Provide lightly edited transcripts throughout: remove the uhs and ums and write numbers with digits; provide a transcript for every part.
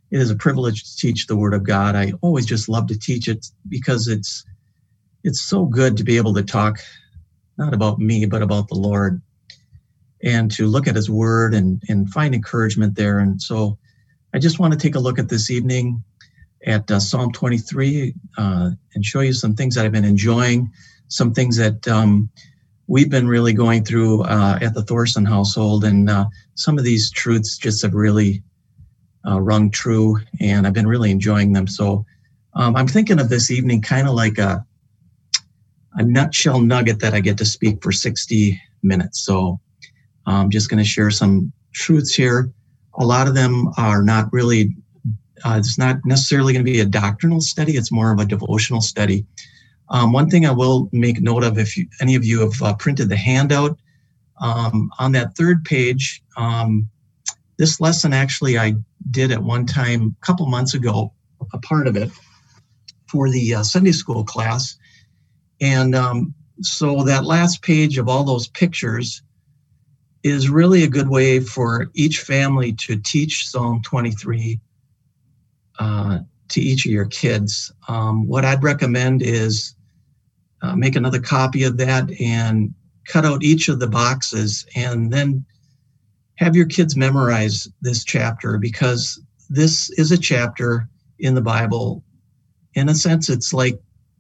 It is a privilege to teach the Word of God. I always just love to teach it because it's so good to be able to talk not about me, but about the Lord, and to look at His Word and find encouragement there. And so I just want to take a look at this evening at Psalm 23 and show you some things that I've been enjoying, some things that we've been really going through at the Thorson household. And some of these truths just have really rung true, and I've been really enjoying them. So I'm thinking of this evening kind of like a nutshell nugget that I get to speak for 60 minutes. So I'm just going to share some truths here. A lot of them are not really, it's not necessarily going to be a doctrinal study. It's more of a devotional study. One thing I will make note of, if any of you have printed the handout, on that third page, this lesson actually I did at one time a couple months ago, a part of it for the Sunday school class. And so that last page of all those pictures is really a good way for each family to teach Psalm 23 to each of your kids. What I'd recommend is make another copy of that and cut out each of the boxes, and then have your kids memorize this chapter, because this is a chapter in the Bible. In a sense, it's like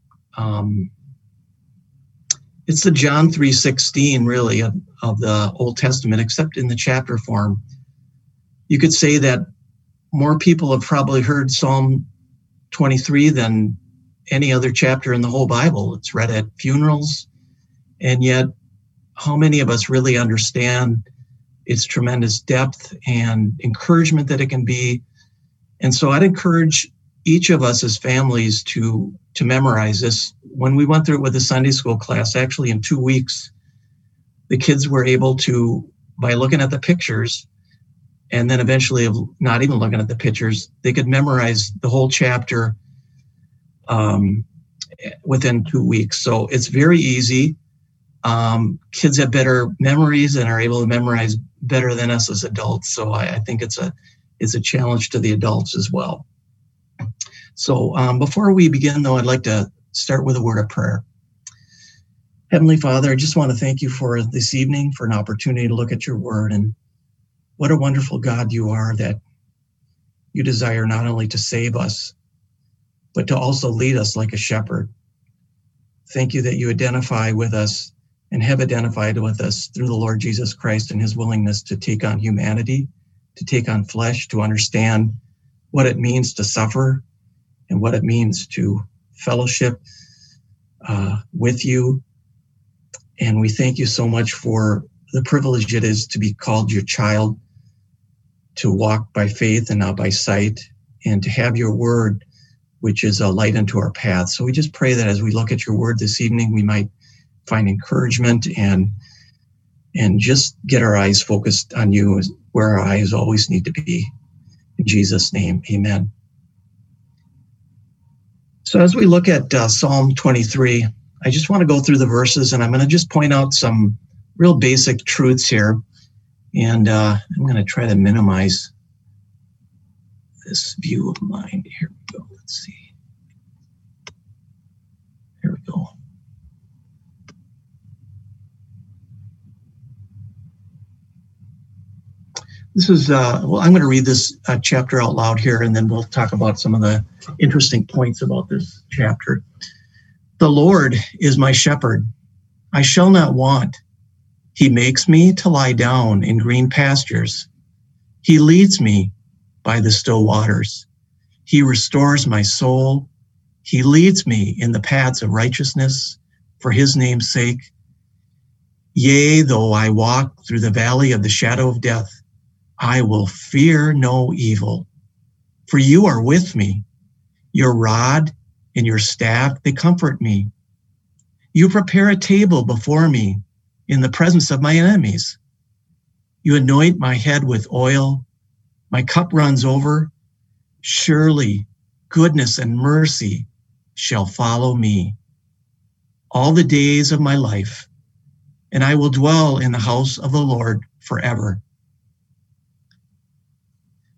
it's the John 3:16 really of the Old Testament, except in the chapter form. You could say that more people have probably heard Psalm 23 than any other chapter in the whole Bible. It's read at funerals, and yet how many of us really understand its tremendous depth and encouragement that it can be? And so I'd encourage each of us as families to memorize this. When we went through it with the Sunday school class, actually in 2 weeks, the kids were able to, by looking at the pictures, and then eventually not even looking at the pictures, they could memorize the whole chapter within 2 weeks. So it's very easy. Kids have better memories and are able to memorize better than us as adults. So I think it's a challenge to the adults as well. So before we begin, though, I'd like to start with a word of prayer. Heavenly Father, I just want to thank you for this evening, for an opportunity to look at your word. And what a wonderful God you are, that you desire not only to save us, but to also lead us like a shepherd. Thank you that you identify with us and have identified with us through the Lord Jesus Christ and his willingness to take on humanity, to take on flesh, to understand what it means to suffer and what it means to fellowship with you. And we thank you so much for the privilege it is to be called your child, to walk by faith and not by sight, and to have your word, which is a light unto our path. So we just pray that as we look at your word this evening, we might find encouragement and just get our eyes focused on you, where our eyes always need to be. In Jesus' name, amen. So as we look at Psalm 23, I just want to go through the verses, and I'm going to just point out some real basic truths here. And I'm going to try to minimize this view of mine. Here we go. Let's see. Here we go. This is, I'm going to read this chapter out loud here, and then we'll talk about some of the interesting points about this chapter. The Lord is my shepherd. I shall not want. He makes me to lie down in green pastures. He leads me by the still waters. He restores my soul. He leads me in the paths of righteousness for his name's sake. Yea, though I walk through the valley of the shadow of death, I will fear no evil, for you are with me. Your rod and your staff, they comfort me. You prepare a table before me in the presence of my enemies. You anoint my head with oil. My cup runs over. Surely goodness and mercy shall follow me all the days of my life, and I will dwell in the house of the Lord forever.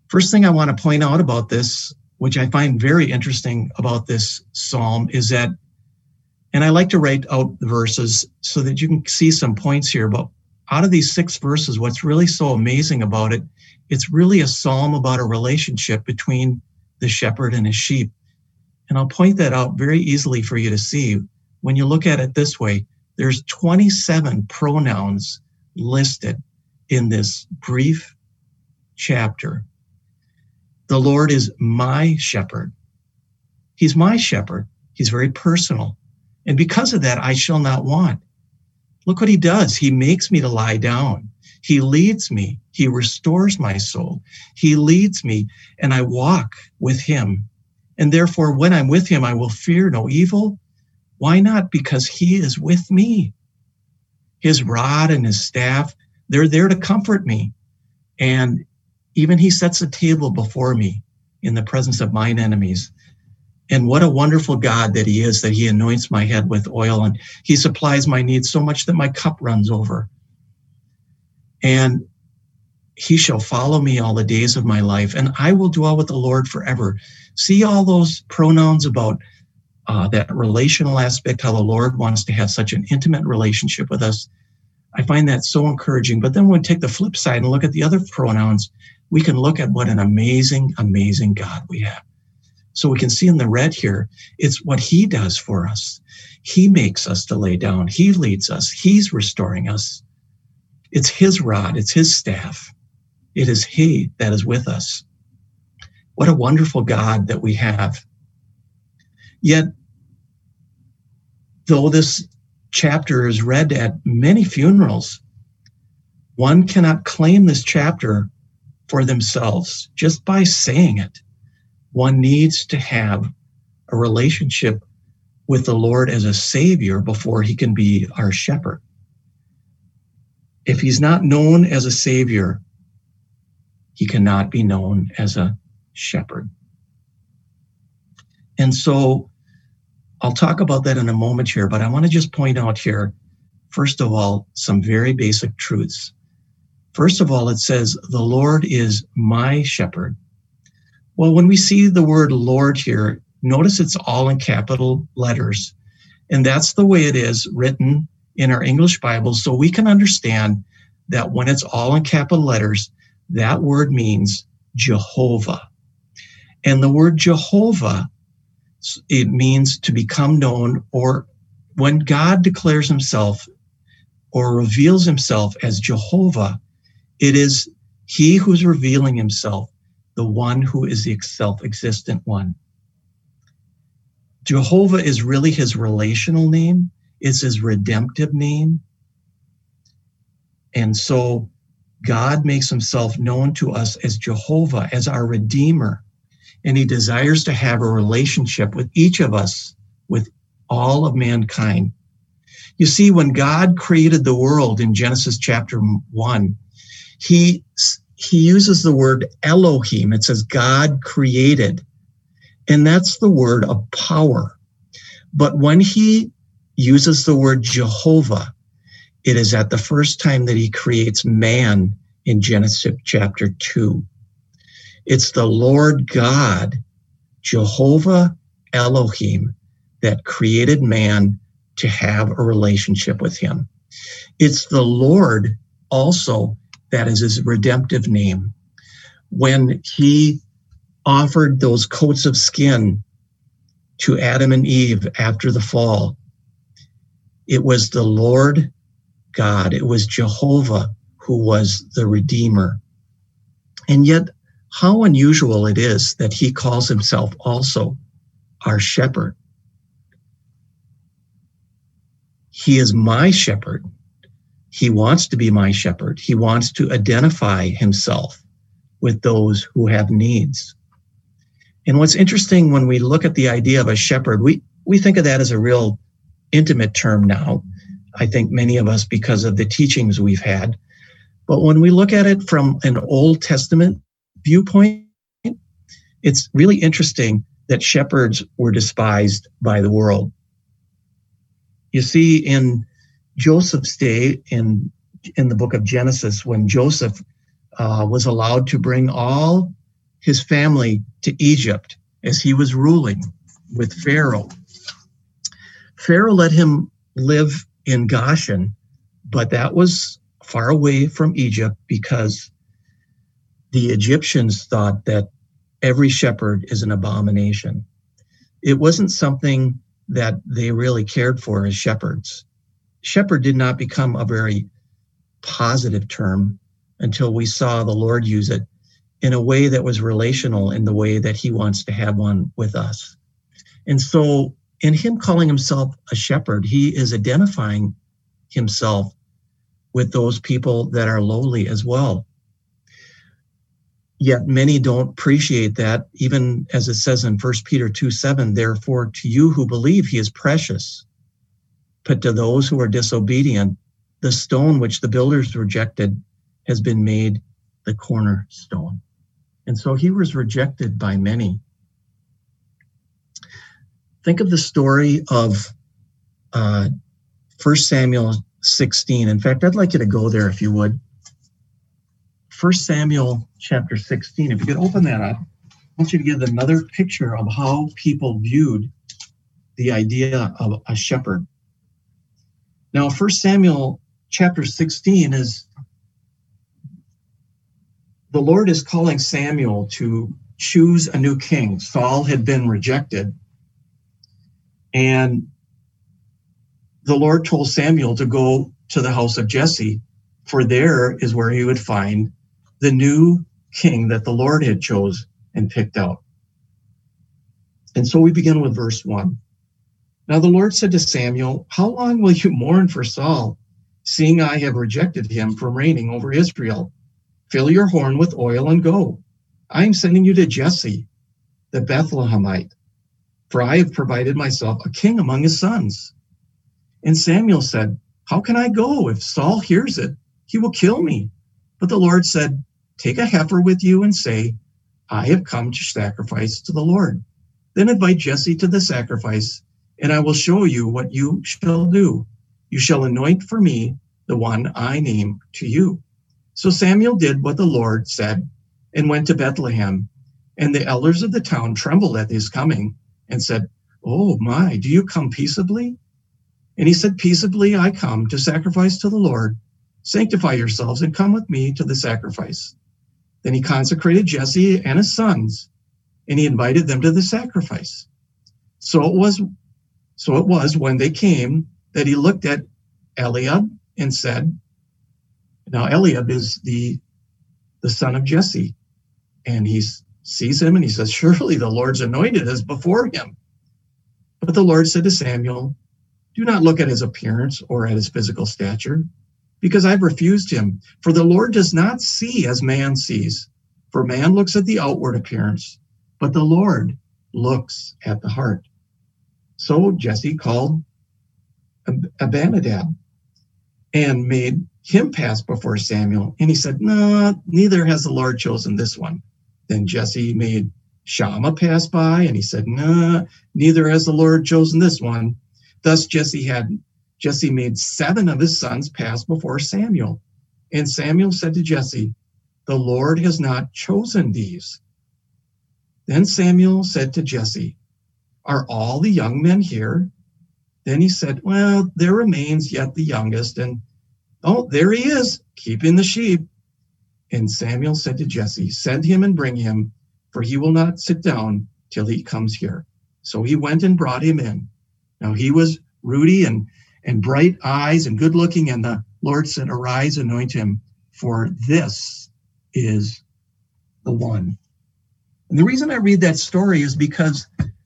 First thing I want to point out about this, which I find very interesting about this psalm, is that, and I like to write out the verses so that you can see some points here, but out of these 6 verses, what's really so amazing about it, it's really a psalm about a relationship between the shepherd and his sheep. And I'll point that out very easily for you to see. When you look at it this way, there's 27 pronouns listed in this brief chapter. The Lord is my shepherd. He's my shepherd. He's very personal. And because of that, I shall not want. Look what he does. He makes me to lie down. He leads me. He restores my soul. He leads me, and I walk with him. And therefore, when I'm with him, I will fear no evil. Why not? Because he is with me. His rod and his staff, they're there to comfort me. And even he sets a table before me in the presence of mine enemies. And what a wonderful God that he is, that he anoints my head with oil, and he supplies my needs so much that my cup runs over. And he shall follow me all the days of my life, and I will dwell with the Lord forever. See all those pronouns about that relational aspect, how the Lord wants to have such an intimate relationship with us. I find that so encouraging. But then when we take the flip side and look at the other pronouns, we can look at what an amazing, amazing God we have. So we can see in the red here, it's what he does for us. He makes us to lay down. He leads us. He's restoring us. It's his rod. It's his staff. It is he that is with us. What a wonderful God that we have. Yet, though this chapter is read at many funerals, one cannot claim this chapter for themselves just by saying it. One needs to have a relationship with the Lord as a Savior before he can be our shepherd. If he's not known as a Savior, he cannot be known as a shepherd. And so I'll talk about that in a moment here, but I want to just point out here, first of all, some very basic truths. First of all, it says, the Lord is my shepherd. Well, when we see the word Lord here, notice it's all in capital letters. And that's the way it is written in our English Bible. So we can understand that when it's all in capital letters, that word means Jehovah. And the word Jehovah, it means to become known, or when God declares himself or reveals himself as Jehovah, it is he who's revealing himself, the one who is the self-existent one. Jehovah is really his relational name. It's his redemptive name. And so God makes himself known to us as Jehovah, as our Redeemer. And he desires to have a relationship with each of us, with all of mankind. You see, when God created the world in Genesis chapter 1, he uses the word Elohim. It says God created. And that's the word of power. But when he uses the word Jehovah, it is at the first time that he creates man in Genesis chapter 2. It's the Lord God, Jehovah Elohim, that created man to have a relationship with him. It's the Lord also that is his redemptive name. When he offered those coats of skin to Adam and Eve after the fall, it was the Lord God, it was Jehovah who was the Redeemer. And yet, how unusual it is that he calls himself also our shepherd. He is my shepherd. He wants to be my shepherd. He wants to identify himself with those who have needs. And what's interesting when we look at the idea of a shepherd, we think of that as a real intimate term now. I think many of us, because of the teachings we've had. But when we look at it from an Old Testament viewpoint, it's really interesting that shepherds were despised by the world. You see, in Joseph's day, in the book of Genesis, when Joseph was allowed to bring all his family to Egypt as he was ruling with Pharaoh. Pharaoh let him live in Goshen, but that was far away from Egypt because the Egyptians thought that every shepherd is an abomination. It wasn't something that they really cared for as shepherds. Shepherd did not become a very positive term until we saw the Lord use it in a way that was relational in the way that he wants to have one with us. And so in him calling himself a shepherd, he is identifying himself with those people that are lowly as well. Yet many don't appreciate that, even as it says in 1 Peter 2:7, therefore to you who believe he is precious, but to those who are disobedient, the stone which the builders rejected has been made the cornerstone. And so he was rejected by many. Think of the story of 1 Samuel 16. In fact, I'd like you to go there if you would. 1 Samuel chapter 16. If you could open that up, I want you to give another picture of how people viewed the idea of a shepherd. Now, 1 Samuel chapter 16 is the Lord is calling Samuel to choose a new king. Saul had been rejected. And the Lord told Samuel to go to the house of Jesse, for there is where he would find the new king that the Lord had chose and picked out. And so we begin with verse 1. Now the Lord said to Samuel, how long will you mourn for Saul, seeing I have rejected him from reigning over Israel? Fill your horn with oil and go. I am sending you to Jesse, the Bethlehemite, for I have provided myself a king among his sons. And Samuel said, how can I go? If Saul hears it, he will kill me. But the Lord said, take a heifer with you and say, I have come to sacrifice to the Lord. Then invite Jesse to the sacrifice, and I will show you what you shall do. You shall anoint for me the one I name to you. So Samuel did what the Lord said and went to Bethlehem. And the elders of the town trembled at his coming and said, oh my, do you come peaceably? And he said, peaceably I come to sacrifice to the Lord. Sanctify yourselves and come with me to the sacrifice. Then he consecrated Jesse and his sons, and he invited them to the sacrifice. So it was when they came that he looked at Eliab and said, now Eliab is the son of Jesse. And he sees him and he says, surely the Lord's anointed is before him. But the Lord said to Samuel, do not look at his appearance or at his physical stature, because I've refused him. For the Lord does not see as man sees. For man looks at the outward appearance, but the Lord looks at the heart. So Jesse called Abinadab and made him pass before Samuel. And he said, no, neither has the Lord chosen this one. Then Jesse made Shammah pass by, and he said, no, neither has the Lord chosen this one. Thus Jesse made 7 of his sons pass before Samuel. And Samuel said to Jesse, the Lord has not chosen these. Then Samuel said to Jesse, are all the young men here? Then he said, well, there remains yet the youngest. And oh, there he is, keeping the sheep. And Samuel said to Jesse, send him and bring him, for he will not sit down till he comes here. So he went and brought him in. Now he was ruddy and bright eyes and good looking. And the Lord said, arise, anoint him, for this is the one. And the reason I read that story is because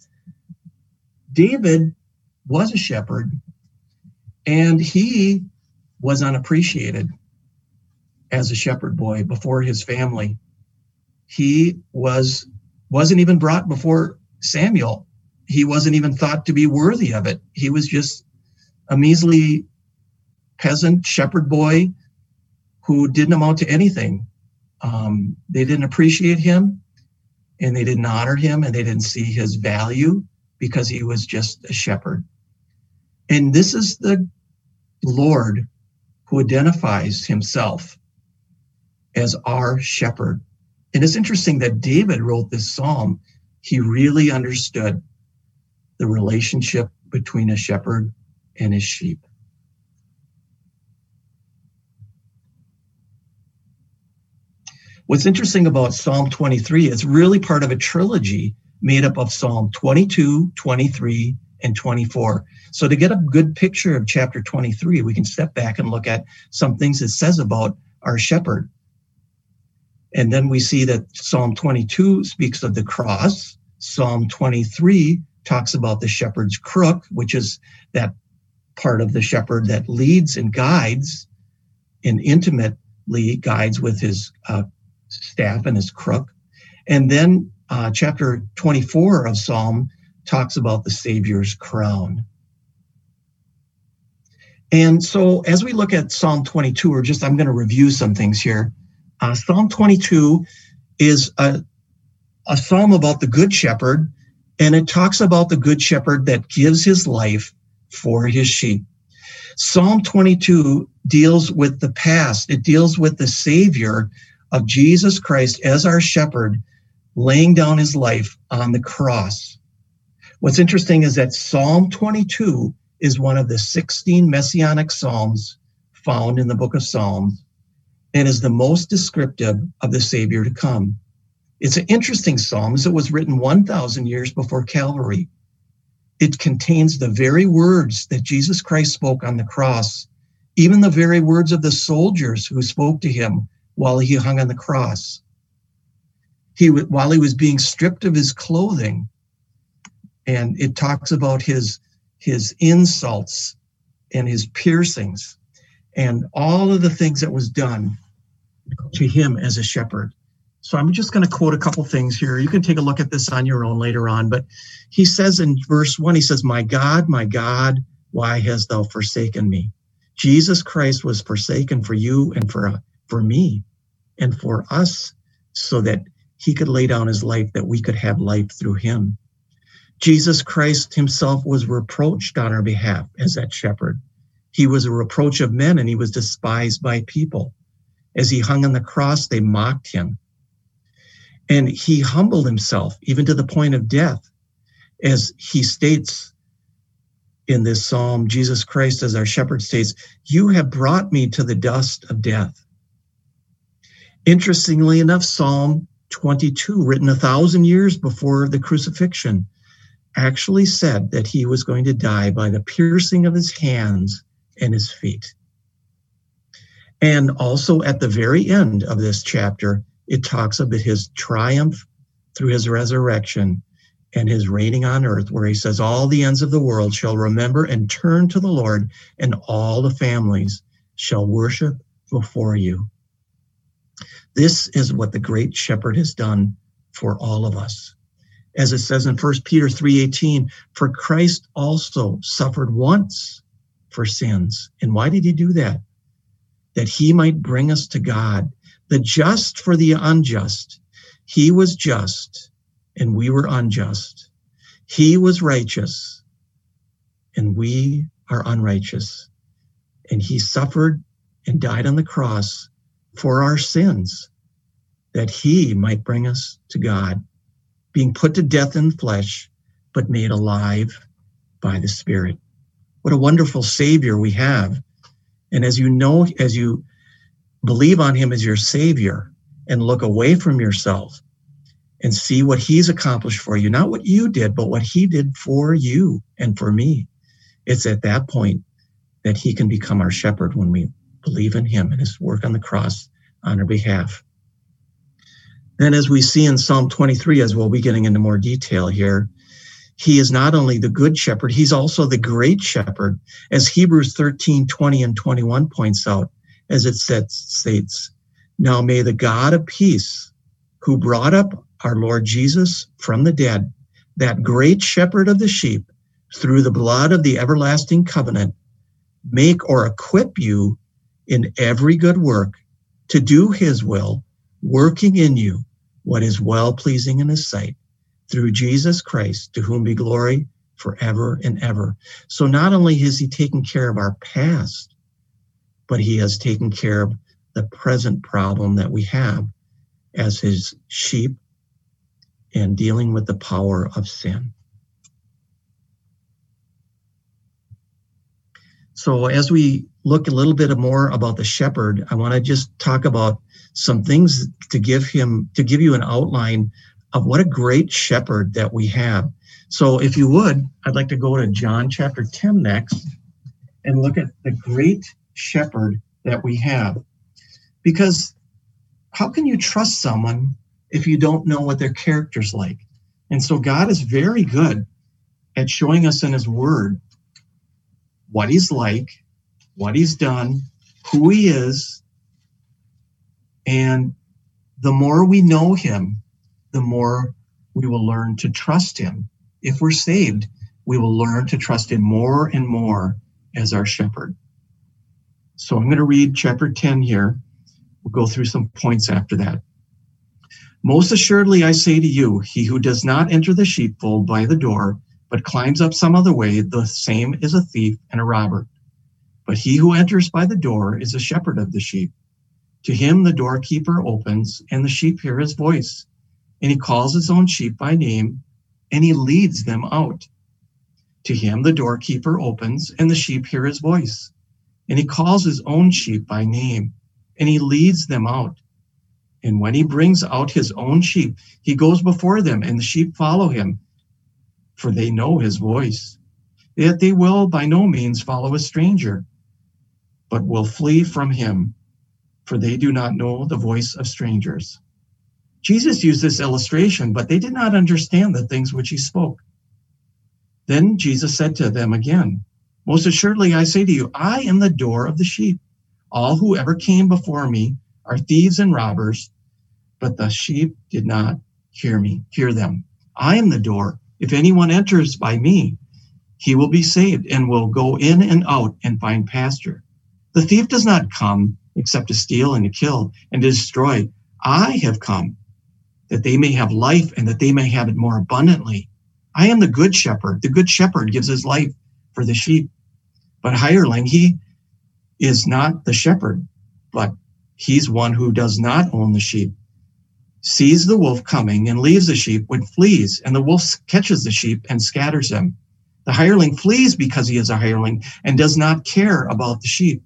David was a shepherd and he was unappreciated as a shepherd boy before his family. He wasn't even brought before Samuel. He wasn't even thought to be worthy of it. He was just a measly peasant shepherd boy who didn't amount to anything. They didn't appreciate him, and they didn't honor him, and they didn't see his value because he was just a shepherd. And this is the Lord who identifies himself as our shepherd. And it's interesting that David wrote this psalm. He really understood the relationship between a shepherd and his sheep. What's interesting about Psalm 23, it's really part of a trilogy made up of Psalm 22, 23, and 24. So to get a good picture of chapter 23, we can step back and look at some things it says about our shepherd. And then we see that Psalm 22 speaks of the cross. Psalm 23 talks about the shepherd's crook, which is that part of the shepherd that leads and guides and intimately guides with his staff and his crook. And then chapter 24 of Psalm talks about the Savior's crown. And so as we look at Psalm 22, I'm going to review some things here. Psalm 22 is a psalm about the good shepherd, and it talks about the good shepherd that gives his life for his sheep. Psalm 22 deals with the past. It deals with the Savior of Jesus Christ as our shepherd, laying down his life on the cross. What's interesting is that Psalm 22 is one of the 16 messianic psalms found in the book of Psalms and is the most descriptive of the Savior to come. It's an interesting psalm as it was written 1,000 years before Calvary. It contains the very words that Jesus Christ spoke on the cross, even the very words of the soldiers who spoke to him while he hung on the cross. While he was being stripped of his clothing, and it talks about his insults and his piercings and all of the things that was done to him as a shepherd. So I'm just going to quote a couple things here. You can take a look at this on your own later on, but he says in verse 1, he says, my God, why hast thou forsaken me? Jesus Christ was forsaken for you and for me and for us, so that he could lay down his life, that we could have life through him. Jesus Christ himself was reproached on our behalf as that shepherd. He was a reproach of men, and he was despised by people. As he hung on the cross, they mocked him. And he humbled himself, even to the point of death. As he states in this psalm, Jesus Christ as our shepherd states, you have brought me to the dust of death. Interestingly enough, Psalm 22, written 1,000 years before the crucifixion, actually said that he was going to die by the piercing of his hands and his feet. And also at the very end of this chapter, it talks about his triumph through his resurrection and his reigning on earth, where he says, all the ends of the world shall remember and turn to the Lord, and all the families shall worship before you. This is what the great shepherd has done for all of us. As it says in 1 Peter 3:18, for Christ also suffered once for sins. And why did he do that? That he might bring us to God, the just for the unjust. He was just, and we were unjust. He was righteous, and we are unrighteous. And he suffered and died on the cross for our sins, that he might bring us to God, being put to death in flesh, but made alive by the Spirit. What a wonderful Savior we have. And as you know, as you believe on him as your Savior and look away from yourself and see what he's accomplished for you, not what you did, but what he did for you and for me, it's at that point that he can become our shepherd when we believe in him and his work on the cross on our behalf. Then as we see in Psalm 23, as we'll be getting into more detail here, he is not only the good shepherd, he's also the great shepherd, as Hebrews 13:20 and 21 points out, as it states, now may the God of peace, who brought up our Lord Jesus from the dead, that great shepherd of the sheep, through the blood of the everlasting covenant, make or equip you in every good work to do his will, working in you what is well-pleasing in his sight, through Jesus Christ, to whom be glory forever and ever. So not only has he taken care of our past, but he has taken care of the present problem that we have. as his sheep and dealing with the power of sin. So as we look a little bit more about the shepherd, I want to just talk about some things to give you an outline of what a great shepherd that we have. So if you would, I'd like to go to John chapter 10 next and look at the great shepherd that we have. Because how can you trust someone if you don't know what their character's like? And so God is very good at showing us in his word what he's like, what he's done, who he is. And the more we know him, the more we will learn to trust him. If we're saved, we will learn to trust him more and more as our shepherd. So I'm going to read chapter 10 here. We'll go through some points after that. Most assuredly, I say to you, he who does not enter the sheepfold by the door, but climbs up some other way, the same is a thief and a robber. But he who enters by the door is a shepherd of the sheep. To him the doorkeeper opens, and the sheep hear his voice. And he calls his own sheep by name, and he leads them out. To him the doorkeeper opens, and the sheep hear his voice. And he calls his own sheep by name, and he leads them out. And when he brings out his own sheep, he goes before them, and the sheep follow him, for they know his voice. Yet they will by no means follow a stranger, but will flee from him, for they do not know the voice of strangers. Jesus used this illustration, but they did not understand the things which he spoke. Then Jesus said to them again, most assuredly I say to you, I am the door of the sheep. All who ever came before me are thieves and robbers, but the sheep did not hear them. I am the door. If anyone enters by me, he will be saved and will go in and out and find pasture. The thief does not come except to steal and to kill and to destroy. I have come that they may have life and that they may have it more abundantly. I am the good shepherd. The good shepherd gives his life for the sheep. But hireling, he is not the shepherd, but he's one who does not own the sheep, sees the wolf coming and leaves the sheep and flees, and the wolf catches the sheep and scatters them. The hireling flees because he is a hireling and does not care about the sheep.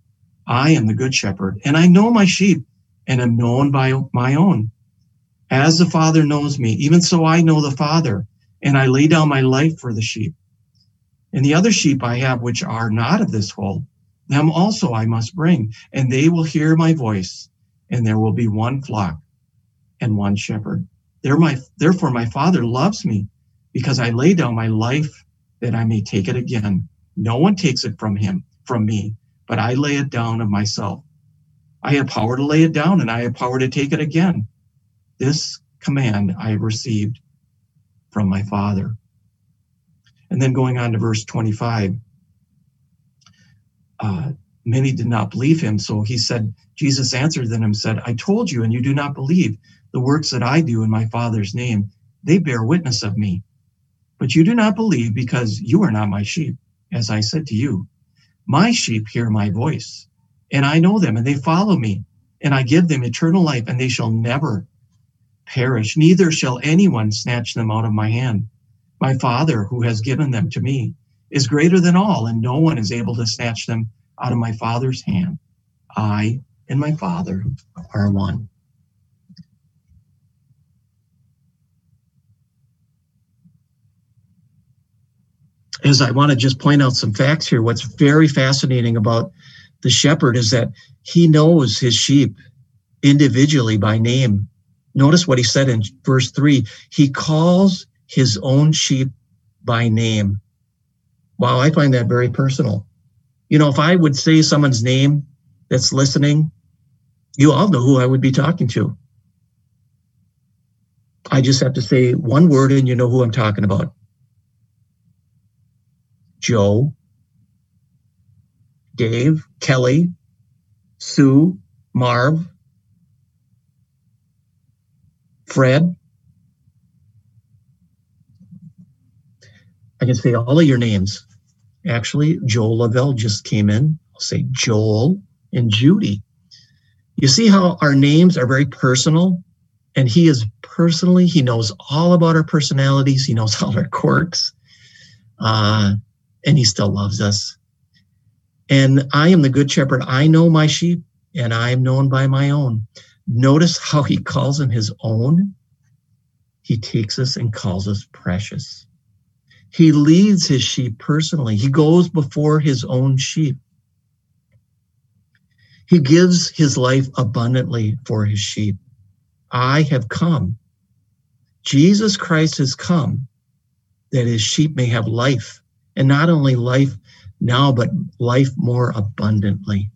I am the good shepherd, and I know my sheep and am known by my own. As the Father knows me, even so I know the Father, and I lay down my life for the sheep. And the other sheep I have which are not of this fold, them also I must bring, and they will hear my voice, and there will be one flock and one shepherd. Therefore my Father loves me, because I lay down my life that I may take it again. No one takes it from me, but I lay it down of myself. I have power to lay it down, and I have power to take it again. This command I have received from my Father. And then going on to verse 25, many did not believe him. So Jesus answered them and said, I told you, and you do not believe. The works that I do in my Father's name, they bear witness of me. But you do not believe because you are not my sheep, as I said to you. My sheep hear my voice, and I know them, and they follow me, and I give them eternal life, and they shall never perish, neither shall anyone snatch them out of my hand. My Father, who has given them to me, is greater than all, and no one is able to snatch them out of my Father's hand. I and my Father are one. As I want to just point out some facts here, what's very fascinating about the shepherd is that he knows his sheep individually by name. Notice what he said in verse 3. He calls his own sheep by name. Wow, I find that very personal. You know, if I would say someone's name that's listening, you all know who I would be talking to. I just have to say one word and you know who I'm talking about. Joe, Dave, Kelly, Sue, Marv, Fred. I can say all of your names. Actually, Joel Lavelle just came in. I'll say Joel and Judy. You see how our names are very personal And he knows all about our personalities. He knows all our quirks. And he still loves us. And I am the good shepherd. I know my sheep, and I am known by my own. Notice how he calls them his own. He takes us and calls us precious. He leads his sheep personally. He goes before his own sheep. He gives his life abundantly for his sheep. I have come. Jesus Christ has come that his sheep may have life, and not only life now, but life more abundantly.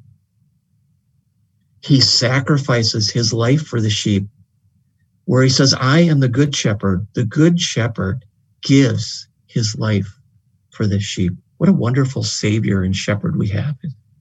He sacrifices his life for the sheep, where he says, I am the good shepherd. The good shepherd gives his life for the sheep. What a wonderful Savior and shepherd we have.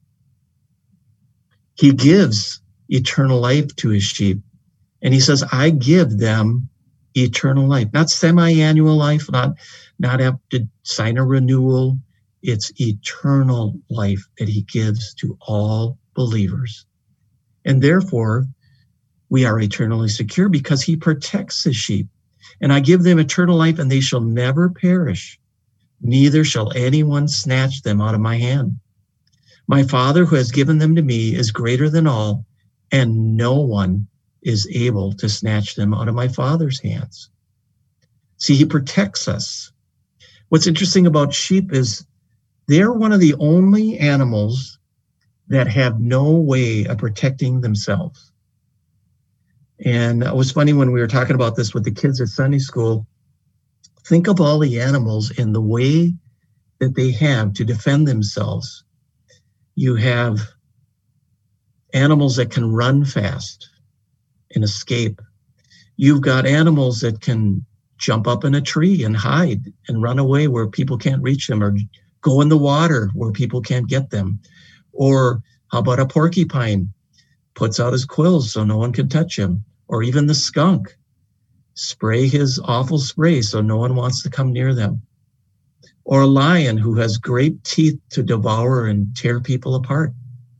He gives eternal life to his sheep. And he says, I give them eternal life, not semi-annual life, not have to sign a renewal. It's eternal life that he gives to all believers. And therefore, we are eternally secure because he protects his sheep. And I give them eternal life, and they shall never perish, neither shall anyone snatch them out of my hand. My Father who has given them to me is greater than all, and no one is able to snatch them out of my Father's hands. See, he protects us. What's interesting about sheep is they're one of the only animals that have no way of protecting themselves. And it was funny when we were talking about this with the kids at Sunday school. Think of all the animals and the way that they have to defend themselves. You have animals that can run fast and escape. You've got animals that can jump up in a tree and hide and run away where people can't reach them, or go in the water where people can't get them. Or how about a porcupine? Puts out his quills so no one can touch him. Or even the skunk, spray his awful spray so no one wants to come near them. Or a lion who has great teeth to devour and tear people apart.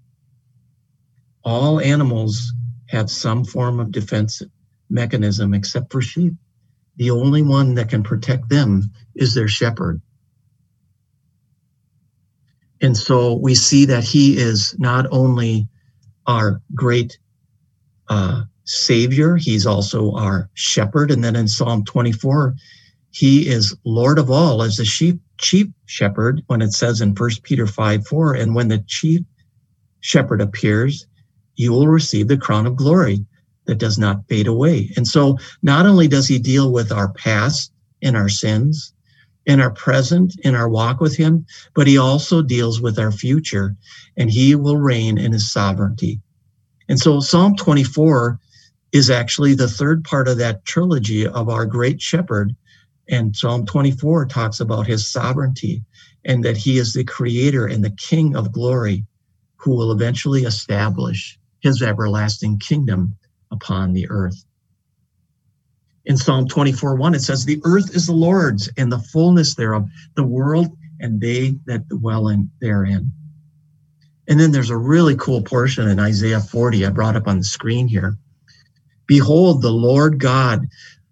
All animals have some form of defense mechanism except for sheep. The only one that can protect them is their shepherd. And so we see that he is not only our great Savior, he's also our shepherd. And then in Psalm 24, he is Lord of all as the chief shepherd, when it says in 1 Peter 5:4, and when the chief shepherd appears, you will receive the crown of glory that does not fade away. And so not only does he deal with our past and our sins, in our present, in our walk with him, but he also deals with our future, and he will reign in his sovereignty. And so Psalm 24 is actually the third part of that trilogy of our great shepherd. And Psalm 24 talks about his sovereignty and that he is the creator and the king of glory who will eventually establish his everlasting kingdom upon the earth. In Psalm 24:1, it says, the earth is the Lord's and the fullness thereof, the world and they that dwell therein. And then there's a really cool portion in Isaiah 40 I brought up on the screen here. Behold, the Lord God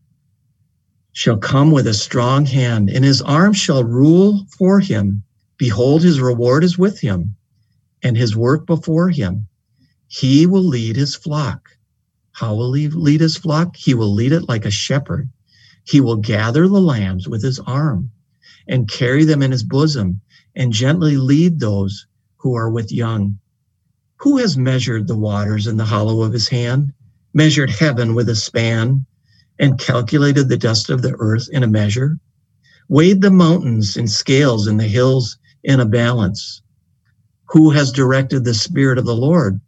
shall come with a strong hand, and his arm shall rule for him. Behold, his reward is with him, and his work before him. He will lead his flock. How will he lead his flock? He will lead it like a shepherd. He will gather the lambs with his arm and carry them in his bosom and gently lead those who are with young. Who has measured the waters in the hollow of his hand, measured heaven with a span, and calculated the dust of the earth in a measure, weighed the mountains in scales and the hills in a balance? Who has directed the Spirit of the Lord,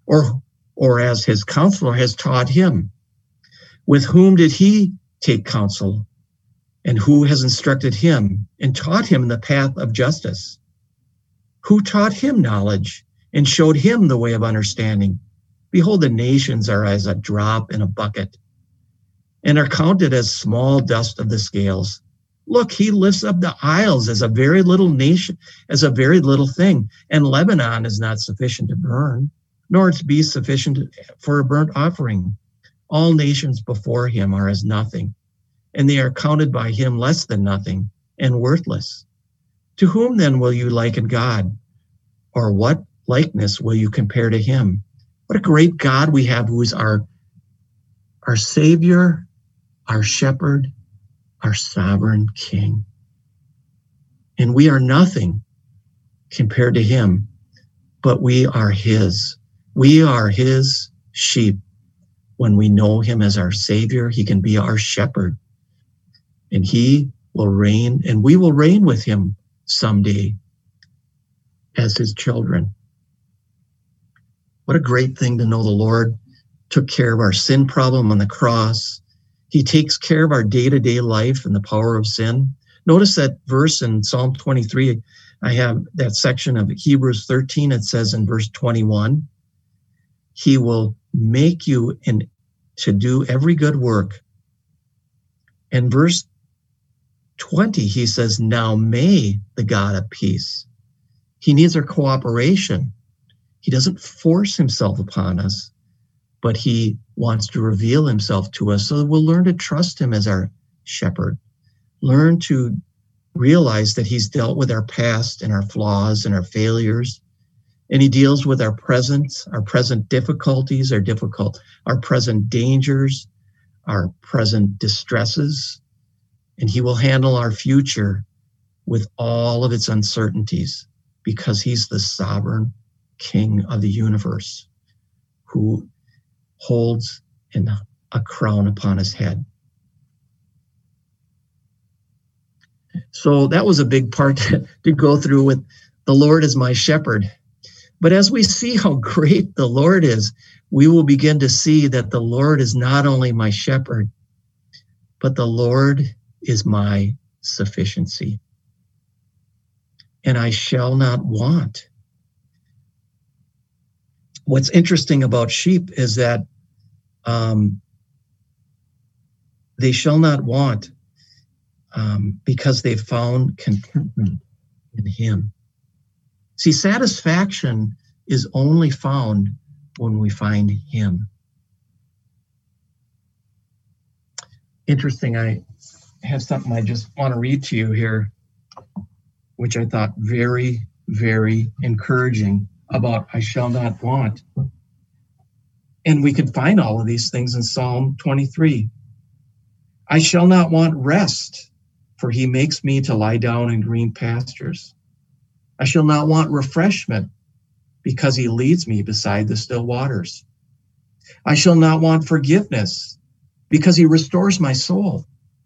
or as his counselor has taught him? With whom did he take counsel? And who has instructed him and taught him the path of justice? Who taught him knowledge and showed him the way of understanding? Behold, the nations are as a drop in a bucket and are counted as small dust of the scales. Look, he lifts up the isles as a very little nation, as a very little thing. And Lebanon is not sufficient to burn, nor its be sufficient for a burnt offering. All nations before him are as nothing, and they are counted by him less than nothing and worthless. To whom then will you liken God? Or what likeness will you compare to him? What a great God we have, who is our Savior, our Shepherd, our sovereign King. And we are nothing compared to him, but we are his. We are his sheep. When we know him as our Savior, he can be our shepherd. And he will reign, and we will reign with him someday as his children. What a great thing to know the Lord took care of our sin problem on the cross. He takes care of our day-to-day life and the power of sin. Notice that verse in Psalm 23. I have that section of Hebrews 13. It says in verse 21, he will make you to do every good work. In verse 20, he says, now may the God of peace. He needs our cooperation. He doesn't force himself upon us, but he wants to reveal himself to us so that we'll learn to trust him as our shepherd. Learn to realize that he's dealt with our past and our flaws and our failures. And he deals with our present difficulties, our present dangers, our present distresses. And he will handle our future with all of its uncertainties, because he's the sovereign King of the universe who holds a crown upon his head. So that was a big part to go through with the Lord as my shepherd. But as we see how great the Lord is, we will begin to see that the Lord is not only my shepherd, but the Lord is my sufficiency. And I shall not want. What's interesting about sheep is that they shall not want because they've found contentment in him. See, satisfaction is only found when we find him. Interesting, I have something I just want to read to you here, which I thought very, very encouraging about I shall not want. And we could find all of these things in Psalm 23. I shall not want rest, for he makes me to lie down in green pastures. I shall not want refreshment, because he leads me beside the still waters. I shall not want forgiveness, because he restores my soul.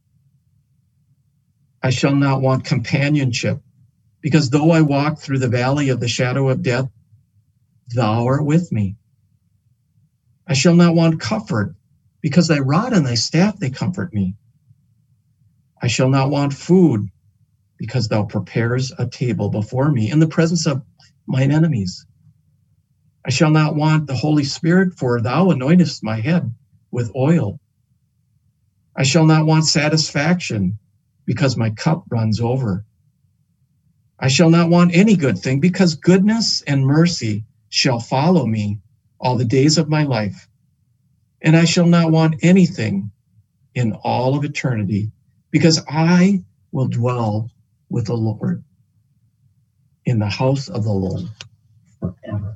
I shall not want companionship, because though I walk through the valley of the shadow of death, thou art with me. I shall not want comfort, because thy rod and thy staff, they comfort me. I shall not want food, because thou prepares a table before me in the presence of mine enemies. I shall not want the Holy Spirit, for thou anointest my head with oil. I shall not want satisfaction, because my cup runs over. I shall not want any good thing, because goodness and mercy shall follow me all the days of my life. And I shall not want anything in all of eternity, because I will dwell with the Lord in the house of the Lord forever.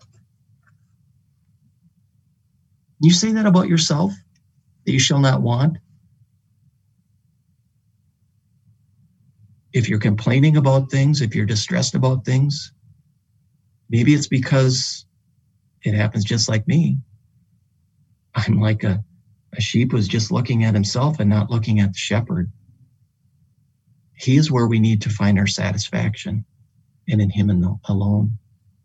You say that about yourself, that you shall not want? If you're complaining about things, if you're distressed about things, maybe it's because it happens just like me. I'm like a sheep who's just looking at himself and not looking at the shepherd. He is where we need to find our satisfaction, and in him alone.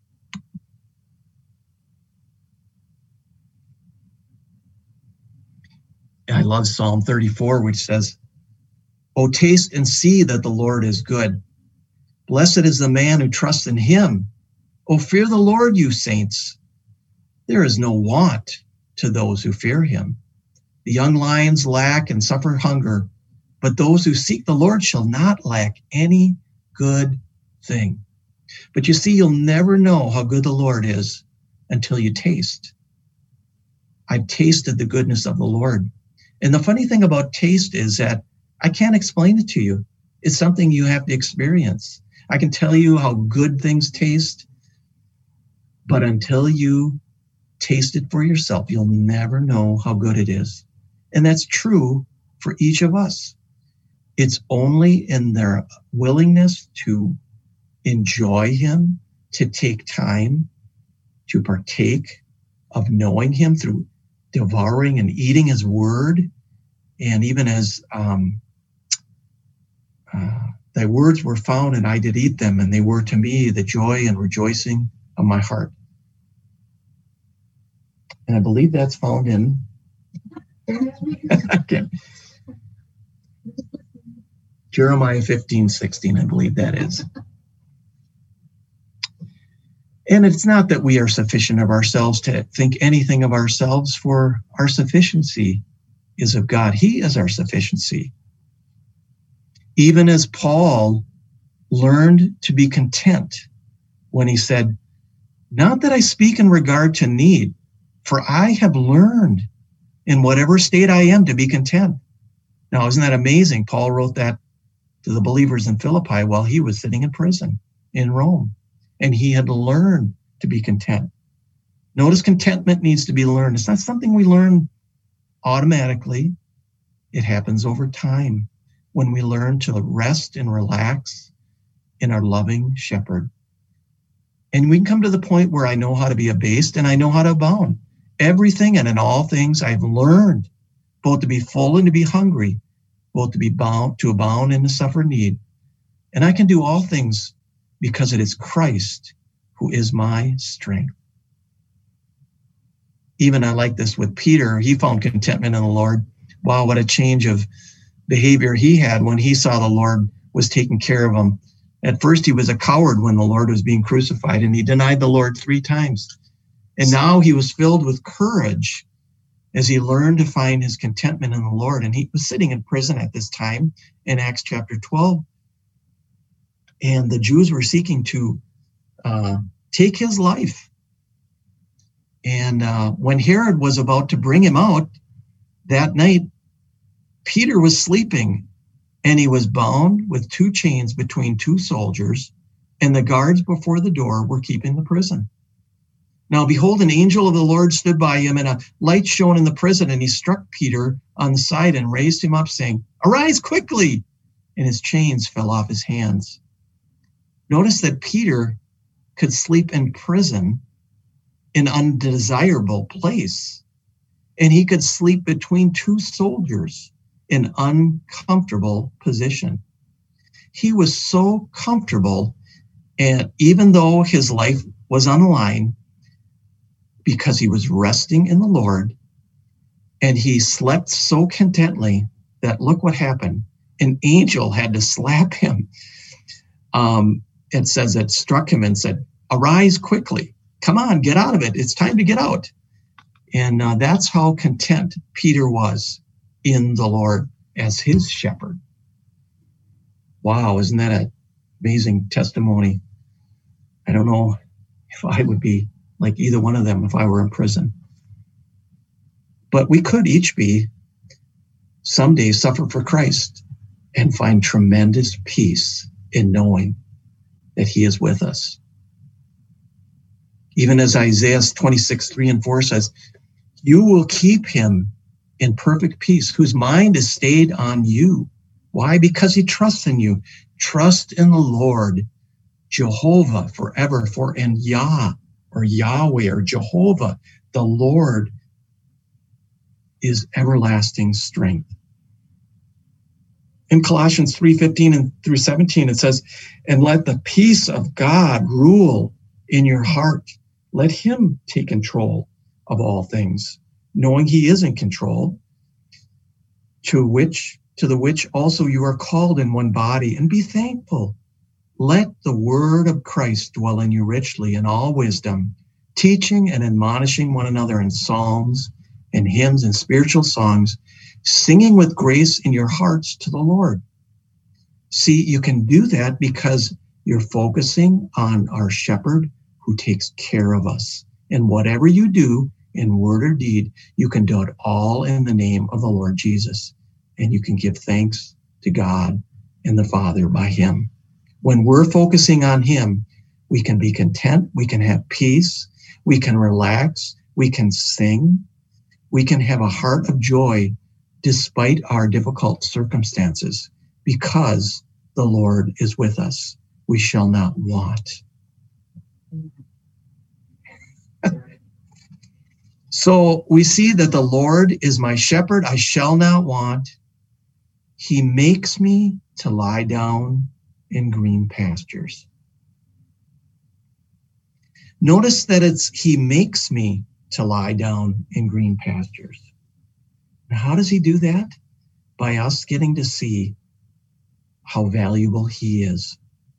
I love Psalm 34, which says, "O taste and see that the Lord is good. Blessed is the man who trusts in him. O fear the Lord, you saints. There is no want to those who fear him. The young lions lack and suffer hunger, but those who seek the Lord shall not lack any good thing." But you see, you'll never know how good the Lord is until you taste. I've tasted the goodness of the Lord. And the funny thing about taste is that I can't explain it to you. It's something you have to experience. I can tell you how good things taste, but until you taste it for yourself, you'll never know how good it is. And that's true for each of us. It's only in their willingness to enjoy him, to take time to partake of knowing him through devouring and eating his word. And even as thy words were found and I did eat them, and they were to me the joy and rejoicing of my heart. And I believe that's found in okay. Jeremiah 15:16, I believe that is. And it's not that we are sufficient of ourselves to think anything of ourselves, for our sufficiency is of God. He is our sufficiency. Even as Paul learned to be content when he said, not that I speak in regard to need, for I have learned in whatever state I am to be content. Now, isn't that amazing? Paul wrote that to the believers in Philippi while he was sitting in prison in Rome, and he had learned to be content. Notice contentment needs to be learned. It's not something we learn automatically. It happens over time when we learn to rest and relax in our loving shepherd. And we can come to the point where I know how to be abased and I know how to abound. Everything and in all things I've learned both to be full and to be hungry, both to be bound, to abound and to suffer need. And I can do all things because it is Christ who is my strength. Even I like this with Peter. He found contentment in the Lord. Wow, what a change of behavior he had when he saw the Lord was taking care of him. At first, he was a coward when the Lord was being crucified, and he denied the Lord 3 times. And now he was filled with courage as he learned to find his contentment in the Lord. And he was sitting in prison at this time in Acts chapter 12. And the Jews were seeking to take his life. And when Herod was about to bring him out that night, Peter was sleeping, and he was bound with 2 chains between 2 soldiers, and the guards before the door were keeping the prison. Now, behold, an angel of the Lord stood by him, and a light shone in the prison, and he struck Peter on the side and raised him up, saying, "Arise quickly!" And his chains fell off his hands. Notice that Peter could sleep in prison, an undesirable place, and he could sleep between 2 soldiers, an uncomfortable position. He was so comfortable, and even though his life was on the line, because he was resting in the Lord, and he slept so contently that look what happened. An angel had to slap him. It says it struck him and said, "Arise quickly. Come on, get out of it. It's time to get out." And that's how content Peter was in the Lord as his shepherd. Wow, isn't that an amazing testimony? I don't know if I would be like either one of them if I were in prison. But we could each be someday suffer for Christ and find tremendous peace in knowing that he is with us. Even as Isaiah 26:3-4 says, "You will keep him in perfect peace, whose mind is stayed on you." Why? Because he trusts in you. Trust in the Lord, Jehovah forever, for in Yah or Yahweh or Jehovah, the Lord is everlasting strength. In Colossians 3:15-17, it says, "And let the peace of God rule in your heart. Let him take control of all things, knowing he is in control, to the which also you are called in one body, and be thankful. Let the word of Christ dwell in you richly in all wisdom, teaching and admonishing one another in psalms and hymns and spiritual songs, singing with grace in your hearts to the Lord." See, you can do that because you're focusing on our shepherd who takes care of us. And whatever you do, in word or deed, you can do it all in the name of the Lord Jesus. And you can give thanks to God and the Father by him. When we're focusing on him, we can be content, we can have peace, we can relax, we can sing, we can have a heart of joy despite our difficult circumstances, because the Lord is with us. We shall not want. So we see that the Lord is my shepherd, I shall not want. He makes me to lie down in green pastures. Notice that he makes me to lie down in green pastures. Now, how does he do that? By us getting to see how valuable he is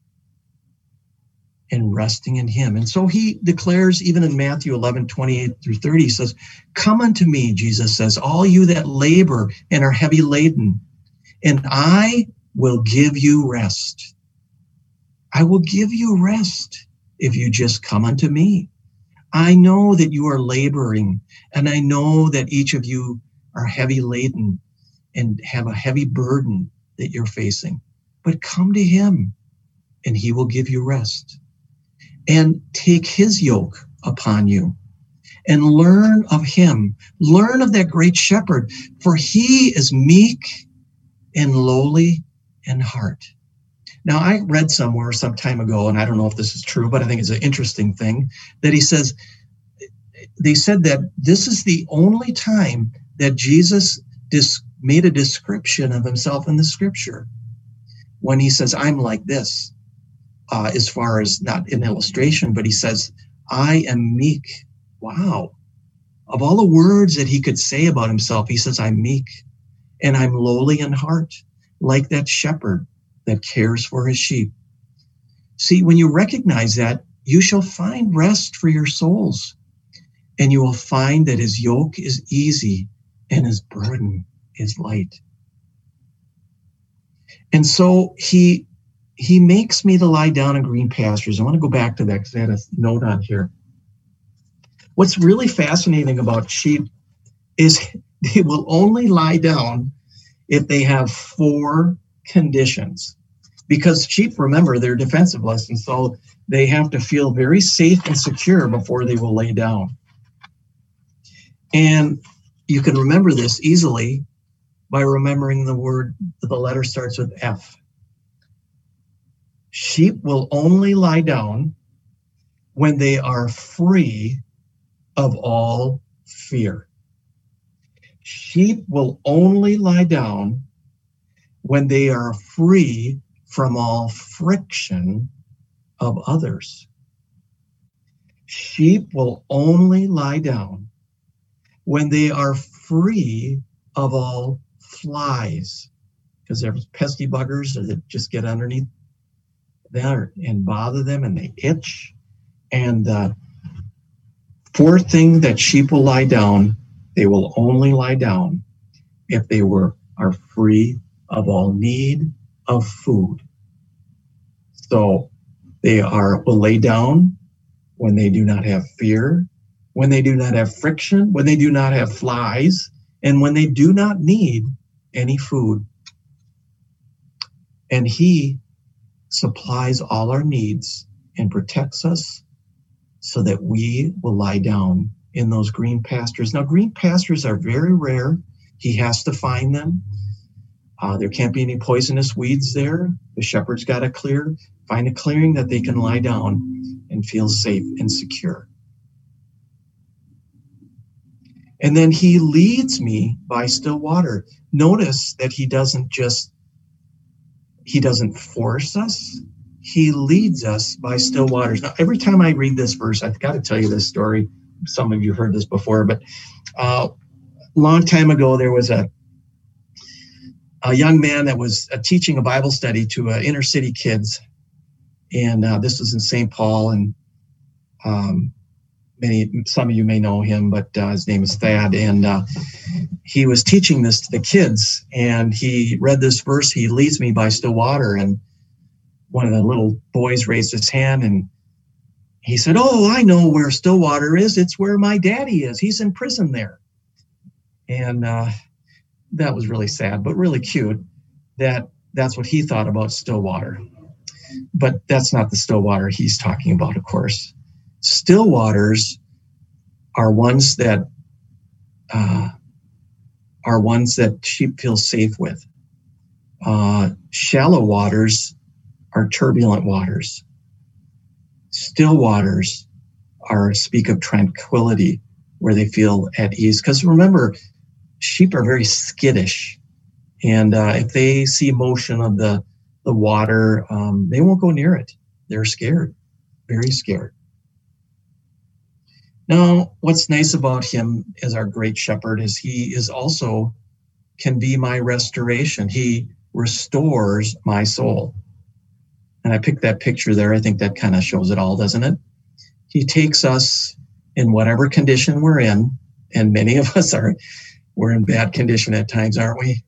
and resting in him. And so he declares, even in Matthew 11:28-30, he says, "Come unto me," Jesus says, "all you that labor and are heavy laden, and I will give you rest." I will give you rest if you just come unto me. I know that you are laboring, and I know that each of you are heavy laden and have a heavy burden that you're facing. But come to him, and he will give you rest. And take his yoke upon you and learn of him. Learn of that great shepherd, for he is meek and lowly in heart. Now, I read somewhere some time ago, and I don't know if this is true, but I think it's an interesting thing, that they said that this is the only time that Jesus made a description of himself in the scripture, when he says, "I'm like this," as far as not an illustration, but he says, "I am meek." Wow. Of all the words that he could say about himself, he says, "I'm meek and I'm lowly in heart," like that shepherd that cares for his sheep. See, when you recognize that, you shall find rest for your souls, and you will find that his yoke is easy and his burden is light. And so he makes me to lie down in green pastures. I want to go back to that because I had a note on here. What's really fascinating about sheep is they will only lie down if they have 4 conditions. Because sheep, remember, they're defensiveless, and so they have to feel very safe and secure before they will lay down. And you can remember this easily by remembering the letter starts with F. Sheep will only lie down when they are free of all fear. Sheep will only lie down when they are free from all friction of others. Sheep will only lie down when they are free of all flies, because there's pesky buggers that just get underneath there and bother them, and they itch. And the 4th thing that sheep will lie down, they will only lie down if they are free of all need of food. So they will lay down when they do not have fear, when they do not have friction, when they do not have flies, and when they do not need any food. And he supplies all our needs and protects us so that we will lie down in those green pastures. Now, green pastures are very rare. He has to find them. There can't be any poisonous weeds there. The shepherd's got to find a clearing that they can lie down and feel safe and secure. And then he leads me by still water. Notice that he doesn't force us. He leads us by still waters. Now, every time I read this verse, I've got to tell you this story. Some of you heard this before, but a long time ago, there was a young man that was teaching a Bible study to inner city kids. And this was in St. Paul, and some of you may know him, but his name is Thad. And he was teaching this to the kids, and he read this verse, "He leads me by still water." And one of the little boys raised his hand, and He said, "Oh, I know where Stillwater is. It's where my daddy is. He's in prison there." And that was really sad, but really cute that's what he thought about Stillwater. But that's not the Stillwater he's talking about, of course. Stillwaters are ones that sheep feel safe with. Shallow waters are turbulent waters. Still waters speak of tranquility, where they feel at ease. Because remember, sheep are very skittish, and if they see motion of the water, they won't go near it. They're scared, very scared. Now, what's nice about him as our great shepherd is he is also can be my restoration. He restores my soul. And I picked that picture there. I think that kind of shows it all, doesn't it? He takes us in whatever condition we're in, and many of us we're in bad condition at times, aren't we?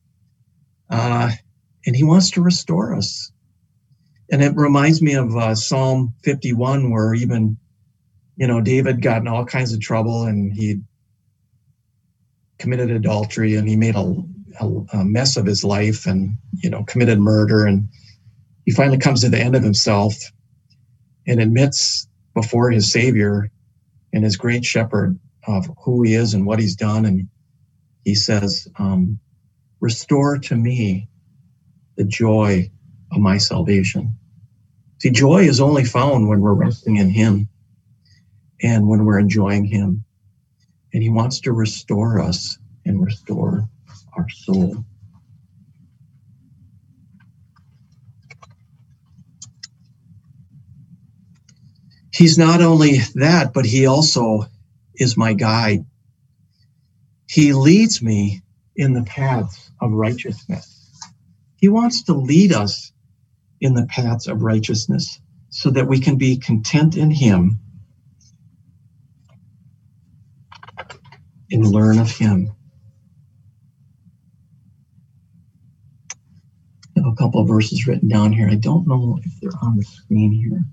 And he wants to restore us. And it reminds me of Psalm 51, where even, David got in all kinds of trouble, and he committed adultery, and he made a mess of his life, and, committed murder. And he finally comes to the end of himself and admits before his Savior and his great shepherd of who he is and what he's done. And he says, restore to me the joy of my salvation. See, joy is only found when we're resting in him and when we're enjoying him. And he wants to restore us and restore our soul. He's not only that, but he also is my guide. He leads me in the paths of righteousness. He wants to lead us in the paths of righteousness so that we can be content in him and learn of him. I have a couple of verses written down here. I don't know if they're on the screen here.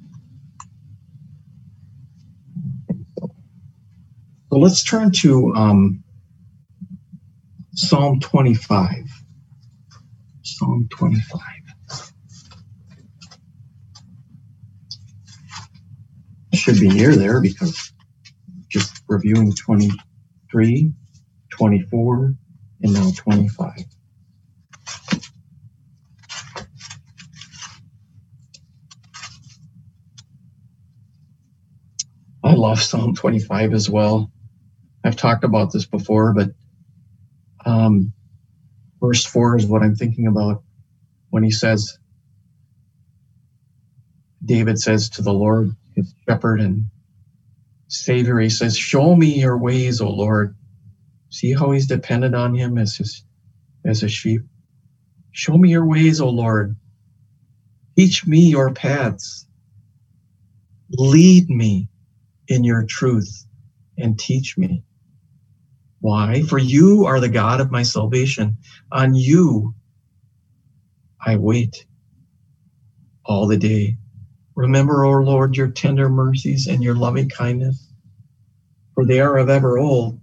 So let's turn to Psalm 25. Psalm 25. Should be near there because just reviewing 23, 24, and now 25. I love Psalm 25 as well. I've talked about this before, but verse 4 is what I'm thinking about when he says, David says to the Lord, his shepherd and Savior, he says, show me your ways, O Lord. See how he's dependent on him as a sheep. Show me your ways, O Lord. Teach me your paths. Lead me in your truth and teach me. Why? For you are the God of my salvation. On you I wait all the day. Remember, O Lord, your tender mercies and your loving kindness, for they are of ever old.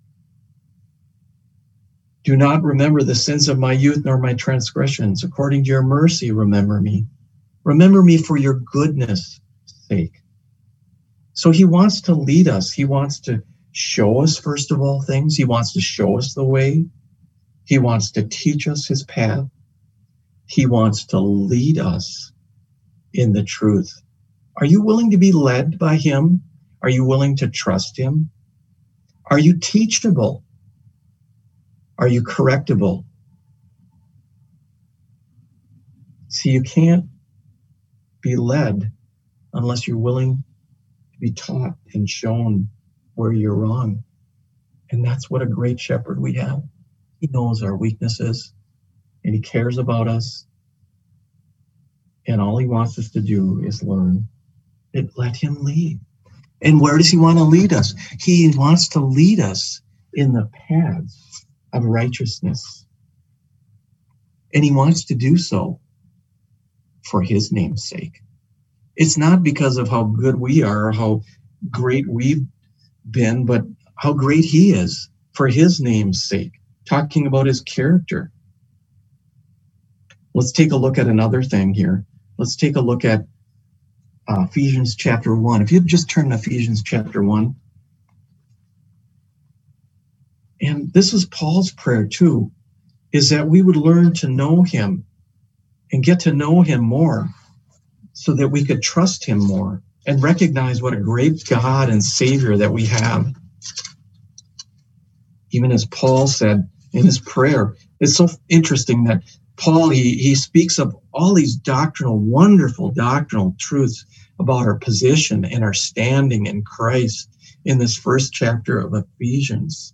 Do not remember the sins of my youth nor my transgressions. According to your mercy, remember me. Remember me for your goodness' sake. So he wants to lead us. He wants to show us, first of all things. He wants to show us the way. He wants to teach us his path. He wants to lead us in the truth. Are you willing to be led by him? Are you willing to trust him? Are you teachable? Are you correctable? See, you can't be led unless you're willing to be taught and shown where you're wrong. And that's what a great shepherd we have. He knows our weaknesses and he cares about us. And all he wants us to do is learn. Let him lead. And where does he want to lead us? He wants to lead us in the paths of righteousness. And he wants to do so for his name's sake. It's not because of how good we are or how great we've been, but how great he is for his name's sake, talking about his character. Let's take a look at another thing here. Let's take a look at Ephesians chapter 1. If you'd just turn to Ephesians chapter 1. And this is Paul's prayer too, is that we would learn to know him and get to know him more so that we could trust him more and recognize what a great God and Savior that we have. Even as Paul said in his prayer, it's so interesting that Paul, he speaks of all these wonderful doctrinal truths about our position and our standing in Christ in this first chapter of Ephesians.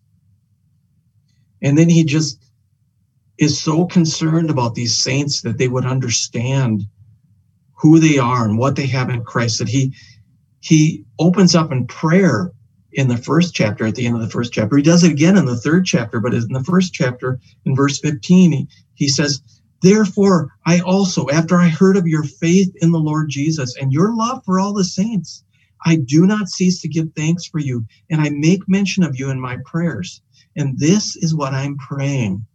And then he just is so concerned about these saints that they would understand who they are and what they have in Christ, that he opens up in prayer in the first chapter, at the end of the first chapter. He does it again in the third chapter, but in the first chapter, in verse 15, he says, "Therefore, I also, after I heard of your faith in the Lord Jesus and your love for all the saints, I do not cease to give thanks for you, and I make mention of you in my prayers. And this is what I'm praying,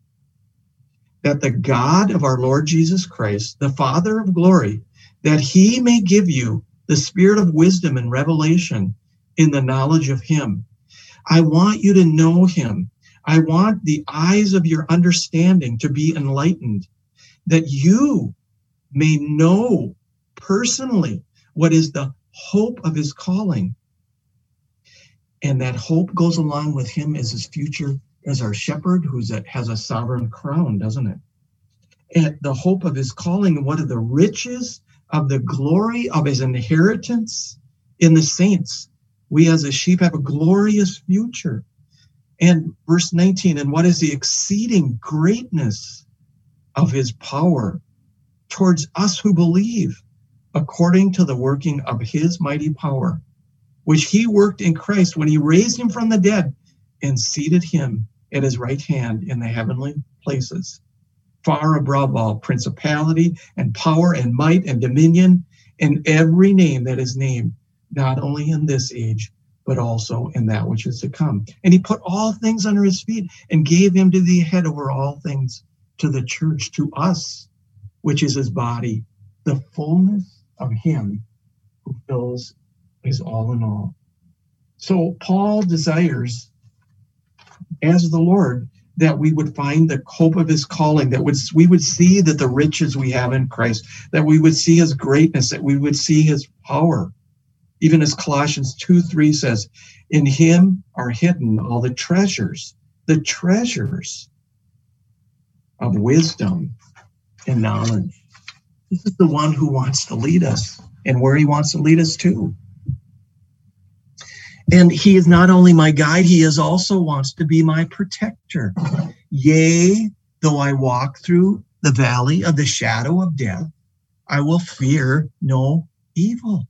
that the God of our Lord Jesus Christ, the Father of glory, that he may give you the spirit of wisdom and revelation in the knowledge of him. I want you to know him. I want the eyes of your understanding to be enlightened, that you may know personally what is the hope of his calling." And that hope goes along with him as his future, as our shepherd has a sovereign crown, doesn't it? And the hope of his calling, and what are the riches of the glory of his inheritance in the saints. We as a sheep have a glorious future. And verse 19, and what is the exceeding greatness of his power towards us who believe, according to the working of his mighty power, which he worked in Christ when he raised him from the dead and seated him at his right hand in the heavenly places, far above all principality and power and might and dominion and every name that is named, not only in this age, but also in that which is to come. And he put all things under his feet and gave him to the head over all things, to the church, to us, which is his body, the fullness of him who fills his all in all. So Paul desires, as the Lord, that we would find the hope of his calling, that we would see that the riches we have in Christ, that we would see his greatness, that we would see his power. Even as Colossians 2:3 says, in him are hidden all the treasures of wisdom and knowledge. This is the one who wants to lead us and where he wants to lead us to. And he is not only my guide, he is also wants to be my protector. Yea, though I walk through the valley of the shadow of death, I will fear no evil.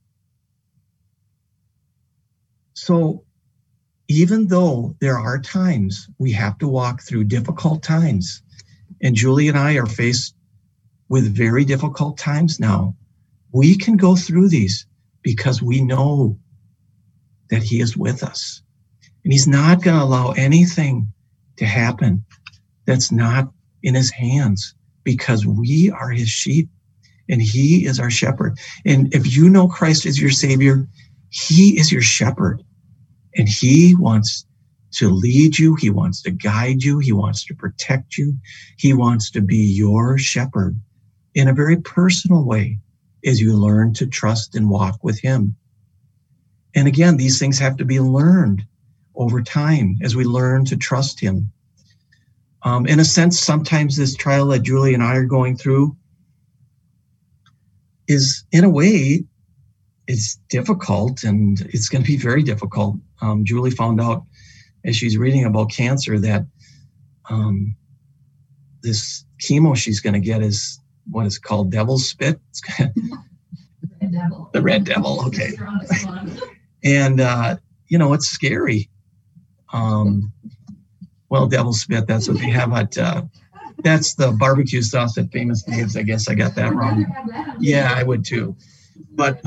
So even though there are times we have to walk through difficult times, and Julie and I are faced with very difficult times now, we can go through these because we know that he is with us. And he's not going to allow anything to happen that's not in his hands, because we are his sheep and he is our shepherd. And if you know Christ as your Savior, he is your shepherd. And he wants to lead you. He wants to guide you. He wants to protect you. He wants to be your shepherd in a very personal way as you learn to trust and walk with him. And again, these things have to be learned over time as we learn to trust him. In a sense, sometimes this trial that Julie and I are going through is, in a way, it's difficult, and it's going to be very difficult. Julie found out as she's reading about cancer that this chemo she's going to get is what is called devil's spit. Red devil. The red devil, okay. And, it's scary. Well, devil's spit, that's what they have at, that's the barbecue sauce at Famous Dave's. I guess I got that wrong. Yeah, I would too. But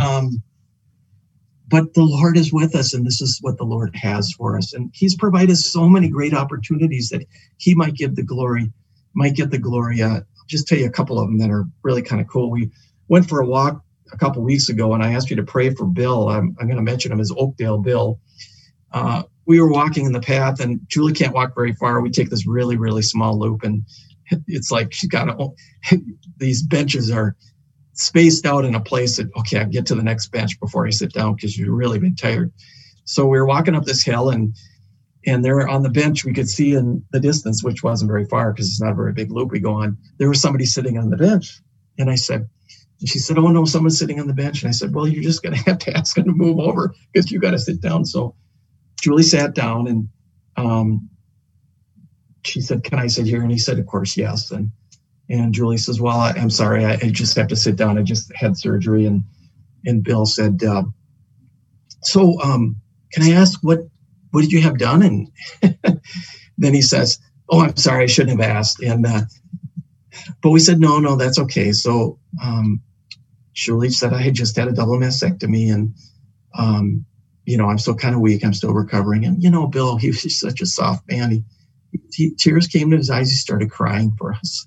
the Lord is with us, and this is what the Lord has for us. And he's provided so many great opportunities that he might get the glory. I'll just tell you a couple of them that are really kind of cool. We went for a walk a couple of weeks ago, and I asked you to pray for Bill. I'm going to mention him as Oakdale Bill. We were walking in the path, and Julie can't walk very far. We take this really, really small loop, and it's like she's got these benches are spaced out in a place that, okay, I get to the next bench before I sit down because you've really been tired. So we were walking up this hill, and there on the bench, we could see in the distance, which wasn't very far because it's not a very big loop we go on, there was somebody sitting on the bench. And she said, oh no, someone's sitting on the bench. And I said, well, you're just going to have to ask them to move over because you got to sit down. So Julie sat down, and she said, can I sit here? And he said, of course, yes. And Julie says, well, I'm sorry, I just have to sit down. I just had surgery. And Bill said, so can I ask, what did you have done? And then he says, oh, I'm sorry, I shouldn't have asked. And but we said, no, that's okay. So Julie said, I had just had a double mastectomy, and I'm still kind of weak. I'm still recovering. And Bill, he was such a soft man. He tears came to his eyes. He started crying for us.